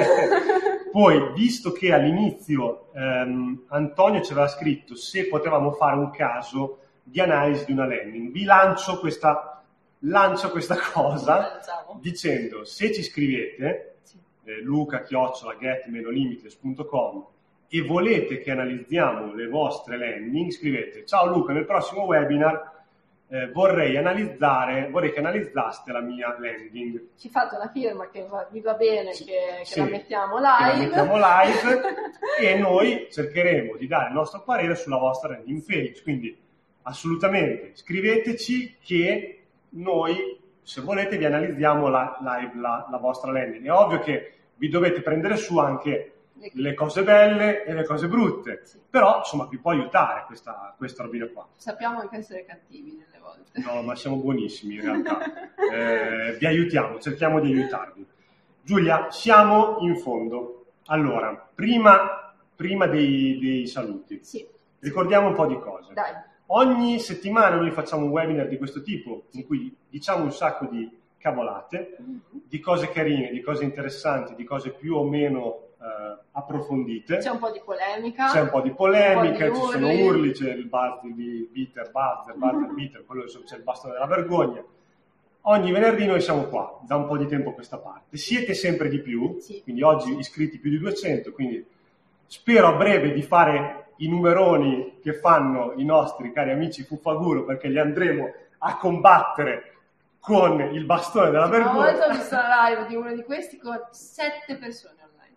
Poi, visto che all'inizio ehm, Antonio ci aveva scritto se potevamo fare un caso di analisi di una landing, vi lancio questa, lancio questa cosa dicendo se ci scrivete sì. eh, luca chiocciola get limitless punto com e volete che analizziamo le vostre landing, scrivete ciao Luca, nel prossimo webinar Eh, vorrei analizzare, vorrei che analizzaste la mia landing. Ci fate una firma che va, vi va bene, sì, che, che sì, la mettiamo live. Che la mettiamo live e noi cercheremo di dare il nostro parere sulla vostra landing page. Quindi assolutamente scriveteci che noi, se volete, vi analizziamo la, live la, la vostra landing. È ovvio che vi dovete prendere su anche le cose belle e le cose brutte, sì. però insomma vi può aiutare questa, questa robina qua. Sappiamo anche essere cattivi delle volte. No, ma siamo buonissimi in realtà. eh, vi aiutiamo, cerchiamo di aiutarvi. Giulia, siamo in fondo. Allora, prima, prima dei, dei saluti, sì. ricordiamo un po' di cose. Dai. Ogni settimana noi facciamo un webinar di questo tipo, in cui diciamo un sacco di cavolate, mm-hmm. di cose carine, di cose interessanti, di cose più o meno Uh, approfondite. C'è un po' di polemica. C'è un po' di polemica, po' di ci urli. sono urli, c'è il buzzer di bitter, buzzer, buzzer, bitter, quello c'è il bastone della vergogna. Ogni venerdì noi siamo qua, da un po' di tempo a questa parte. Siete sempre di più, sì. quindi oggi iscritti più di duecento, quindi spero a breve di fare i numeroni che fanno i nostri cari amici Fuffaguru, perché li andremo a combattere con il bastone della vergogna. Una volta ho visto la live di uno di questi con sette persone.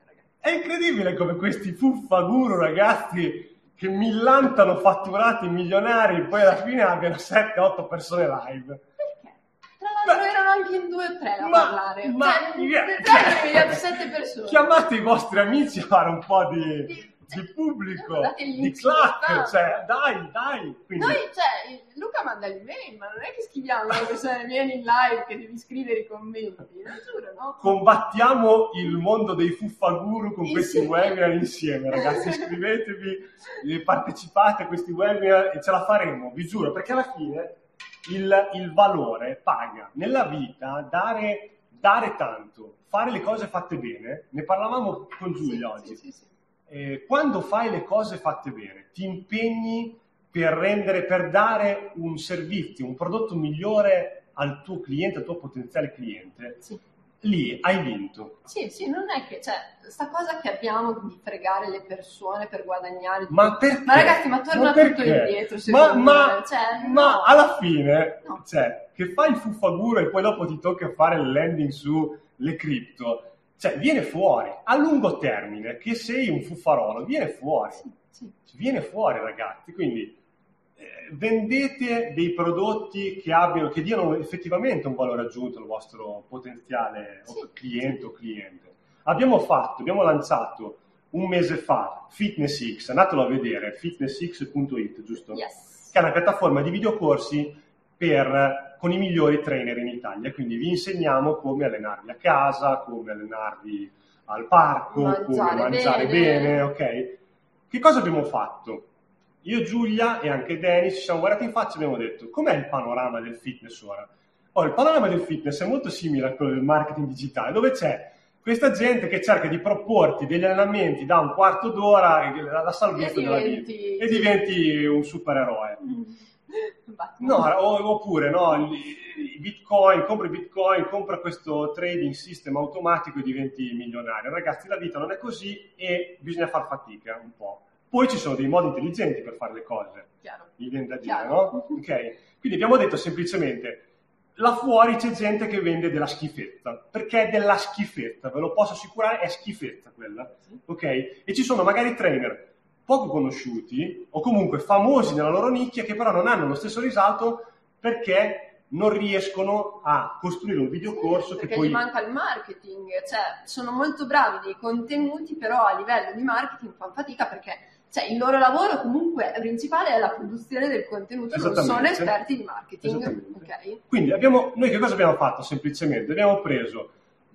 È incredibile come questi fuffaguru ragazzi che millantano fatturati milionari poi alla fine abbiano sette otto persone live. Perché? Tra l'altro Beh, erano anche in due o tre a ma, parlare. Ma, cioè, yeah, tre cioè, sette persone. Chiamate i vostri amici a fare un po' di, di, di pubblico, di clac, cioè dai, dai. Quindi... Noi, cioè, Luca manda l'email, ma non è che scriviamo alle persone vieni in live che devi scrivere i commenti, non giuro, no? Combattiamo il mondo dei fuffaguru con questi insieme. webinar insieme, ragazzi, iscrivetevi, partecipate a questi webinar e ce la faremo, vi giuro, perché alla fine il, il valore paga. Nella vita dare, dare tanto, fare le cose fatte bene, ne parlavamo con Giulia sì, oggi, sì, sì, sì. Eh, quando fai le cose fatte bene, ti impegni per rendere, per dare un servizio, un prodotto migliore al tuo cliente, al tuo potenziale cliente, sì. lì hai vinto. Sì, sì, non è che, cioè, sta cosa che abbiamo di fregare le persone per guadagnare. Ma perché? Ma ragazzi, ma torna ma tutto indietro, ma, me. ma, cioè, ma no. alla fine, no. cioè, che fai il fuffaguro e poi dopo ti tocca fare il landing sulle cripto, cioè, viene fuori, a lungo termine, che sei un fuffarolo, viene fuori. Sì, sì. Viene fuori, ragazzi, quindi eh, vendete dei prodotti che abbiano, che diano effettivamente un valore aggiunto al vostro potenziale sì. cliente o cliente. Abbiamo fatto, abbiamo lanciato un mese fa Fitness X, andatelo a vedere, fitness x punto it, giusto? Yes. Che è una piattaforma di videocorsi per, con i migliori trainer in Italia, quindi vi insegniamo come allenarvi a casa, come allenarvi al parco, mangiare come mangiare bene. bene, ok? Che cosa abbiamo fatto? Io, Giulia e anche Dennis ci siamo guardati in faccia e abbiamo detto com'è il panorama del fitness ora? Oh, il panorama del fitness è molto simile a quello del marketing digitale, dove c'è questa gente che cerca di proporti degli allenamenti da un quarto d'ora e la, la salvezza della vita e diventi un supereroe. Mm. No, oppure no, i bitcoin, compra i bitcoin, compra questo trading system automatico e diventi milionario. Ragazzi, la vita non è così e bisogna far fatica un po'. Poi ci sono dei modi intelligenti per fare le cose. Chiaro. Mi viene da dire, no? Ok. Quindi abbiamo detto semplicemente, là fuori c'è gente che vende della schifezza, perché è della schifezza, ve lo posso assicurare, è schifezza quella, ok? E ci sono magari trainer poco conosciuti o comunque famosi nella loro nicchia che però non hanno lo stesso risalto perché non riescono a costruire un videocorso sì, che poi... poi... Perché gli manca il marketing, cioè sono molto bravi nei contenuti, però a livello di marketing fanno fatica perché cioè, il loro lavoro comunque principale è la produzione del contenuto, non sono esperti di marketing. Okay. Quindi abbiamo, noi che cosa abbiamo fatto semplicemente? Abbiamo preso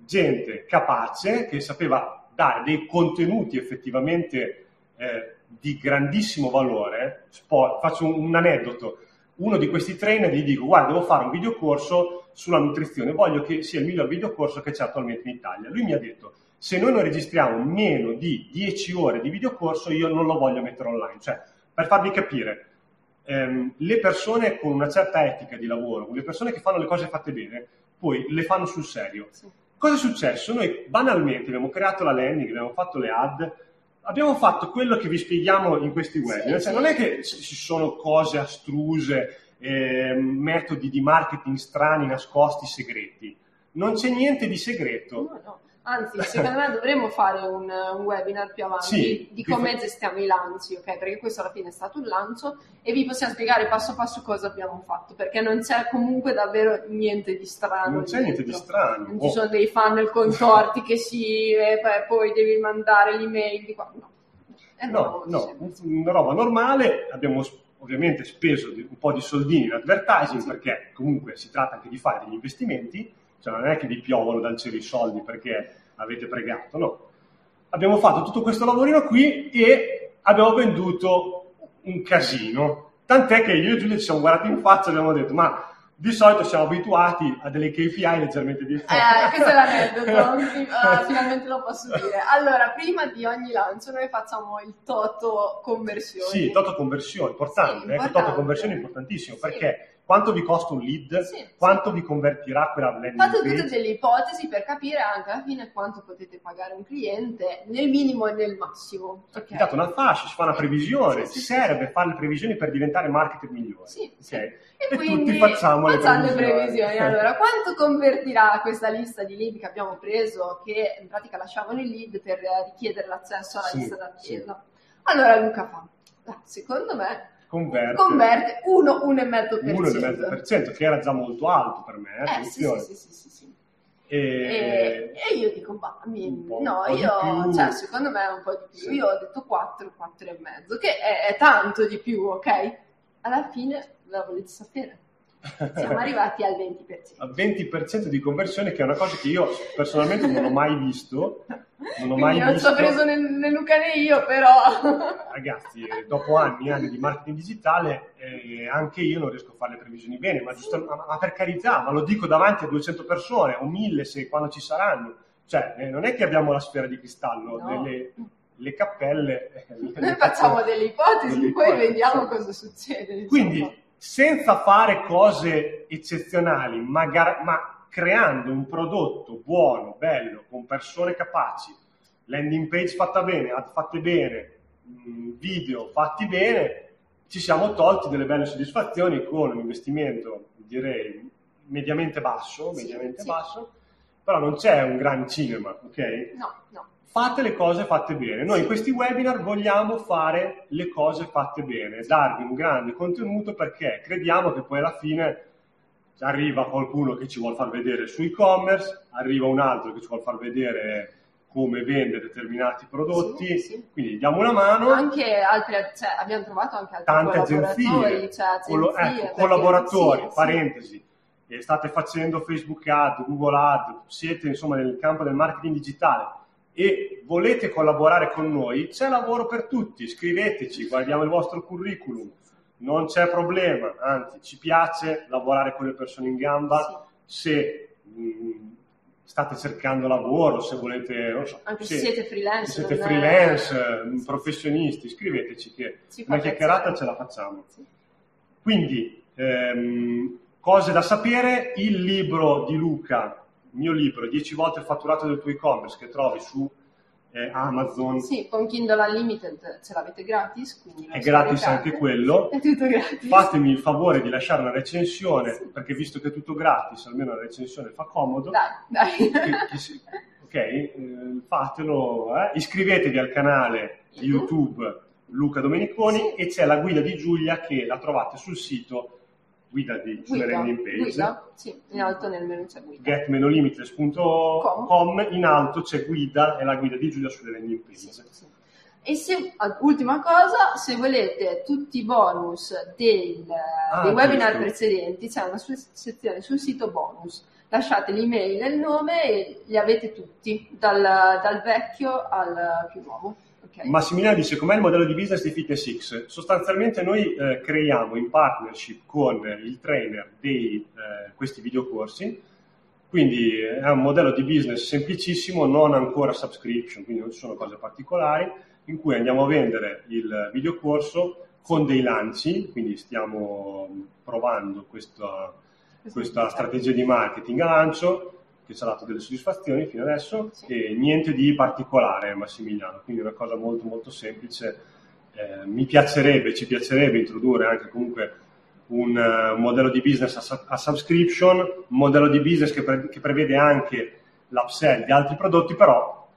gente capace che sapeva dare dei contenuti effettivamente eh, di grandissimo valore. Sport. Faccio un, un aneddoto. Uno di questi trainer gli dico: guarda, devo fare un videocorso sulla nutrizione, voglio che sia il miglior videocorso che c'è attualmente in Italia. Lui mi ha detto: se noi non registriamo meno di dieci ore di videocorso, io non lo voglio mettere online. Cioè, per farvi capire, ehm, le persone con una certa etica di lavoro, le persone che fanno le cose fatte bene, poi le fanno sul serio. Sì. Cosa è successo? Noi banalmente abbiamo creato la landing, abbiamo fatto le ad, abbiamo fatto quello che vi spieghiamo in questi webinar. Sì, cioè, sì. Non è che ci sono cose astruse, eh, metodi di marketing strani, nascosti, segreti. Non c'è niente di segreto. No, no. Anzi, secondo me dovremmo fare un, un webinar più avanti sì, di come fa... gestiamo i lanci, ok? Perché questo alla fine è stato un lancio e vi possiamo spiegare passo passo cosa abbiamo fatto, perché non c'è comunque davvero niente di strano. Non c'è niente di strano. Non ci sono dei funnel contorti che sì, e poi devi mandare l'email di qua. No, eh, no, no, no una roba normale. Abbiamo ovviamente speso un po' di soldini in advertising, sì. Perché comunque si tratta anche di fare degli investimenti. Cioè non è che vi piovono dal cielo i soldi perché avete pregato, no. Abbiamo fatto tutto questo lavorino qui e abbiamo venduto un casino. Tant'è che io e Giulia ci siamo guardati in faccia e abbiamo detto: ma di solito siamo abituati a delle K P I leggermente differenti. Eh, questo è l'aneddoto, uh, finalmente lo posso dire. Allora, prima di ogni lancio noi facciamo il toto conversioni. Sì, il toto conversioni, importante, sì, importante. Eh, il toto conversioni è importantissimo, sì. Perché quanto vi costa un lead, sì, quanto sì. vi convertirà quella landing page. Fate page. tutte delle ipotesi per capire anche alla fine quanto potete pagare un cliente nel minimo e nel massimo. Okay. Dato una fascia, si fa una previsione, sì, sì, serve sì. fare le previsioni per diventare marketer migliori. Sì, okay? sì. E, e tutti facciamo le previsioni. le previsioni. Allora, quanto convertirà questa lista di lead che abbiamo preso, che in pratica lasciavano il lead per richiedere l'accesso alla sì, lista d'attesa? Sì. Allora Luca fa, secondo me, converte, converte uno, uno virgola cinque per cento. uno virgola cinque per cento, che era già molto alto per me, eh, eh sì, sì, sì, sì, sì, sì. E... E, e io dico, bah, mi, no, io, cioè, secondo me è un po' di più. Sì. Io ho detto quattro, quattro e mezzo, che è, è tanto di più, ok? Alla fine, la volete sapere? Siamo arrivati al venti per cento. Al venti per cento di conversione, che è una cosa che io personalmente non ho mai visto. Non ho mai non visto. ci ho preso né, né Luca né io, però. Ragazzi, dopo anni e anni di marketing digitale, eh, anche io non riesco a fare le previsioni bene, ma, giusto, ma, ma per carità, ma lo dico davanti a duecento persone, o mille se quando ci saranno. Cioè, eh, non è che abbiamo la sfera di cristallo, no. delle, le cappelle. Eh, Noi facciamo delle ipotesi, delle poi ipotesi, vediamo sì. cosa succede. Insomma. Quindi, senza fare cose eccezionali, ma, gar- ma creando un prodotto buono, bello, con persone capaci, landing page fatta bene, ad fatte bene, video fatti bene, ci siamo tolti delle belle soddisfazioni con un investimento, direi, mediamente basso, sì, mediamente sì. basso, però non c'è un gran cinema, ok? No, no. Fate le cose fatte bene. Noi sì. in questi webinar vogliamo fare le cose fatte bene, darvi un grande contenuto perché crediamo che poi alla fine arriva qualcuno che ci vuole far vedere su e-commerce, arriva un altro che ci vuole far vedere come vende determinati prodotti, sì, sì. Quindi diamo una mano. Anche altre, cioè, abbiamo trovato anche altri tante agenzie, cioè agenzie collo- ecco, collaboratori, sì, parentesi, sì. E state facendo Facebook Ad, Google Ad, siete insomma nel campo del marketing digitale e volete collaborare con noi, c'è lavoro per tutti, scriveteci, guardiamo il vostro curriculum, non c'è problema, anzi ci piace lavorare con le persone in gamba, sì. se mh, state cercando lavoro, se volete, non so, anche se, se siete freelance, se siete freelance, è... professionisti, scriveteci che una chiacchierata ce la facciamo. Sì. Quindi, ehm, cose da sapere, il libro di Luca, il mio libro, dieci volte il fatturato del tuo e-commerce, che trovi su eh, Amazon. Sì, con Kindle Unlimited ce l'avete gratis. Quindi è gratis anche quello. È tutto gratis. Fatemi il favore di lasciare una recensione, sì. Perché visto che è tutto gratis, almeno la recensione fa comodo. Dai, dai. Che, che si, ok, eh, fatelo. Eh. Iscrivetevi al canale di YouTube Luca Domeniconi, sì. E c'è la guida di Giulia che la trovate sul sito. Guida di guida, landing page. Guida, sì, in alto nel menu c'è guida. get meno limitless punto com, in alto c'è guida e la guida di Giulia sulle landing page. Sì, sì. E se, ultima cosa, se volete tutti i bonus del, ah, dei webinar giusto. Precedenti, c'è una sezione sul sito bonus. lasciate l'email e il nome e li avete tutti, dal, dal vecchio al più nuovo. Okay. Massimiliano dice: com'è il modello di business di FitnessX? Sostanzialmente noi eh, creiamo in partnership con il trainer di eh, questi videocorsi, quindi è un modello di business semplicissimo, non ancora subscription, quindi non ci sono cose particolari, in cui andiamo a vendere il videocorso con dei lanci, quindi stiamo provando questa, questa strategia di marketing a lancio, che ci ha dato delle soddisfazioni fino adesso, sì. E niente di particolare, Massimiliano, quindi una cosa molto molto semplice. Eh, mi piacerebbe, ci piacerebbe introdurre anche comunque un uh, modello di business a, a subscription, un modello di business che, pre- che prevede anche l'upsell di altri prodotti, però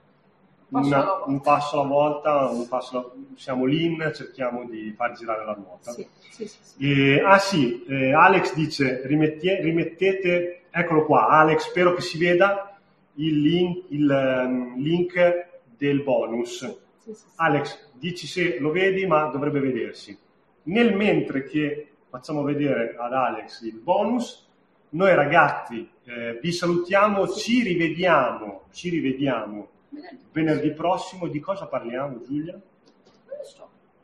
una, un passo alla volta, un passo alla, siamo lean, cerchiamo di far girare la ruota. Sì, sì, sì, sì. E, ah sì, eh, Alex dice, rimettie, rimettete... Eccolo qua, Alex, spero che si veda il link, il, um, link del bonus. Sì, sì, sì. Alex, dici se lo vedi, ma dovrebbe vedersi. Nel mentre che facciamo vedere ad Alex il bonus, noi ragazzi eh, vi salutiamo, ci rivediamo, ci rivediamo venerdì prossimo. Di cosa parliamo, Giulia? Non lo so.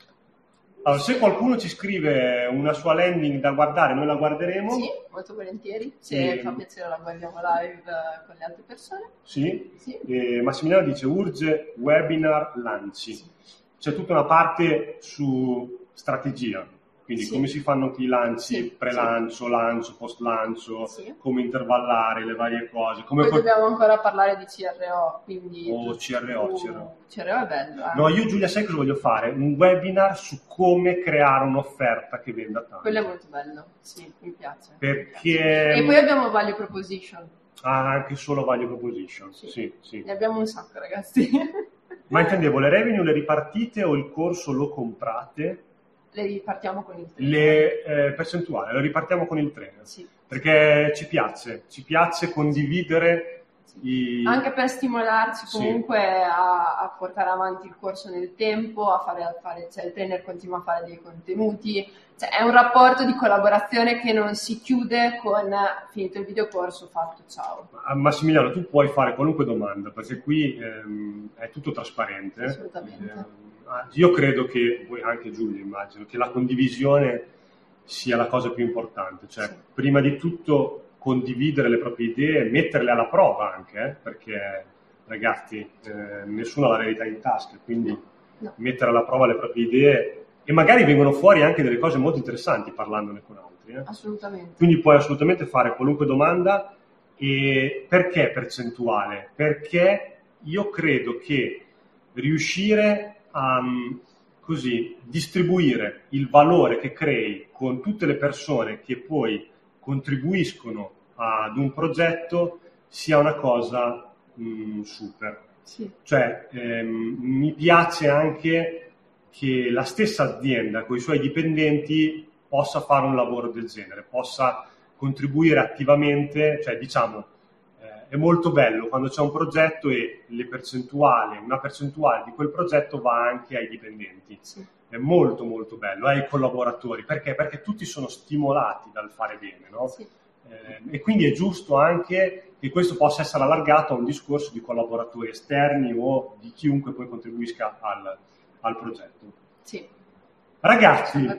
Allora, se qualcuno ci scrive una sua landing da guardare, noi la guarderemo. Sì, molto volentieri. Se e... fa piacere la guardiamo live con le altre persone. Sì. Sì. E Massimiliano dice urge webinar lanci. Sì. C'è tutta una parte su strategia. Quindi sì. Come si fanno i lanci, sì, pre-lancio, sì. Lancio, post-lancio, sì. Come intervallare le varie cose. Come Poi poi dobbiamo ancora parlare di C R O, quindi... Oh, C R O, uh, C R O. C R O è bello. Eh? No, io Giulia sai cosa voglio fare? Un webinar su come creare un'offerta che venda tanto. Quello è molto bello, sì, mi piace. Perché... Mi piace. E poi abbiamo value proposition. Ah, anche solo value proposition, sì, sì. sì. Ne abbiamo un sacco, ragazzi. Ma intendevo, le revenue le ripartite o il corso lo comprate? Le ripartiamo con il trainer. Le eh, percentuali, le ripartiamo con il trainer. Sì. Perché ci piace, ci piace condividere sì. i... Anche per stimolarci comunque sì. a, a portare avanti il corso nel tempo, a fare, a fare, cioè il trainer continua a fare dei contenuti, cioè è un rapporto di collaborazione che non si chiude con finito il videocorso, fatto, ciao. Massimiliano, tu puoi fare qualunque domanda, perché qui ehm, è tutto trasparente. Assolutamente. Eh, Io credo che, voi anche Giulia immagino, che la condivisione sia la cosa più importante, cioè sì. Prima di tutto condividere le proprie idee, metterle alla prova anche, eh, perché ragazzi eh, nessuno ha la verità in tasca, quindi no. Mettere alla prova le proprie idee e magari vengono fuori anche delle cose molto interessanti parlandone con altri. Eh. Assolutamente. Quindi puoi assolutamente fare qualunque domanda. E perché percentuale? Perché io credo che riuscire a così distribuire il valore che crei con tutte le persone che poi contribuiscono ad un progetto sia una cosa mh, super. Sì. Cioè ehm, mi piace anche che la stessa azienda con i suoi dipendenti possa fare un lavoro del genere, possa contribuire attivamente, cioè diciamo è molto bello quando c'è un progetto e le percentuali, una percentuale di quel progetto va anche ai dipendenti. Sì. È molto molto bello, ai collaboratori. Perché? Perché tutti sono stimolati dal fare bene, no? Sì. Eh, e quindi è giusto anche che questo possa essere allargato a un discorso di collaboratori esterni o di chiunque poi contribuisca al, al progetto. Sì. Ragazzi,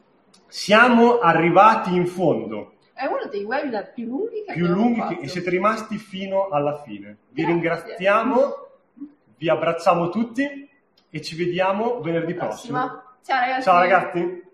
siamo arrivati in fondo. È uno dei webinar più lunghi che più lunghi che, e siete rimasti fino alla fine. Vi Grazie. ringraziamo, vi abbracciamo tutti e ci vediamo venerdì prossimo. Ciao ragazzi. Ciao ragazzi.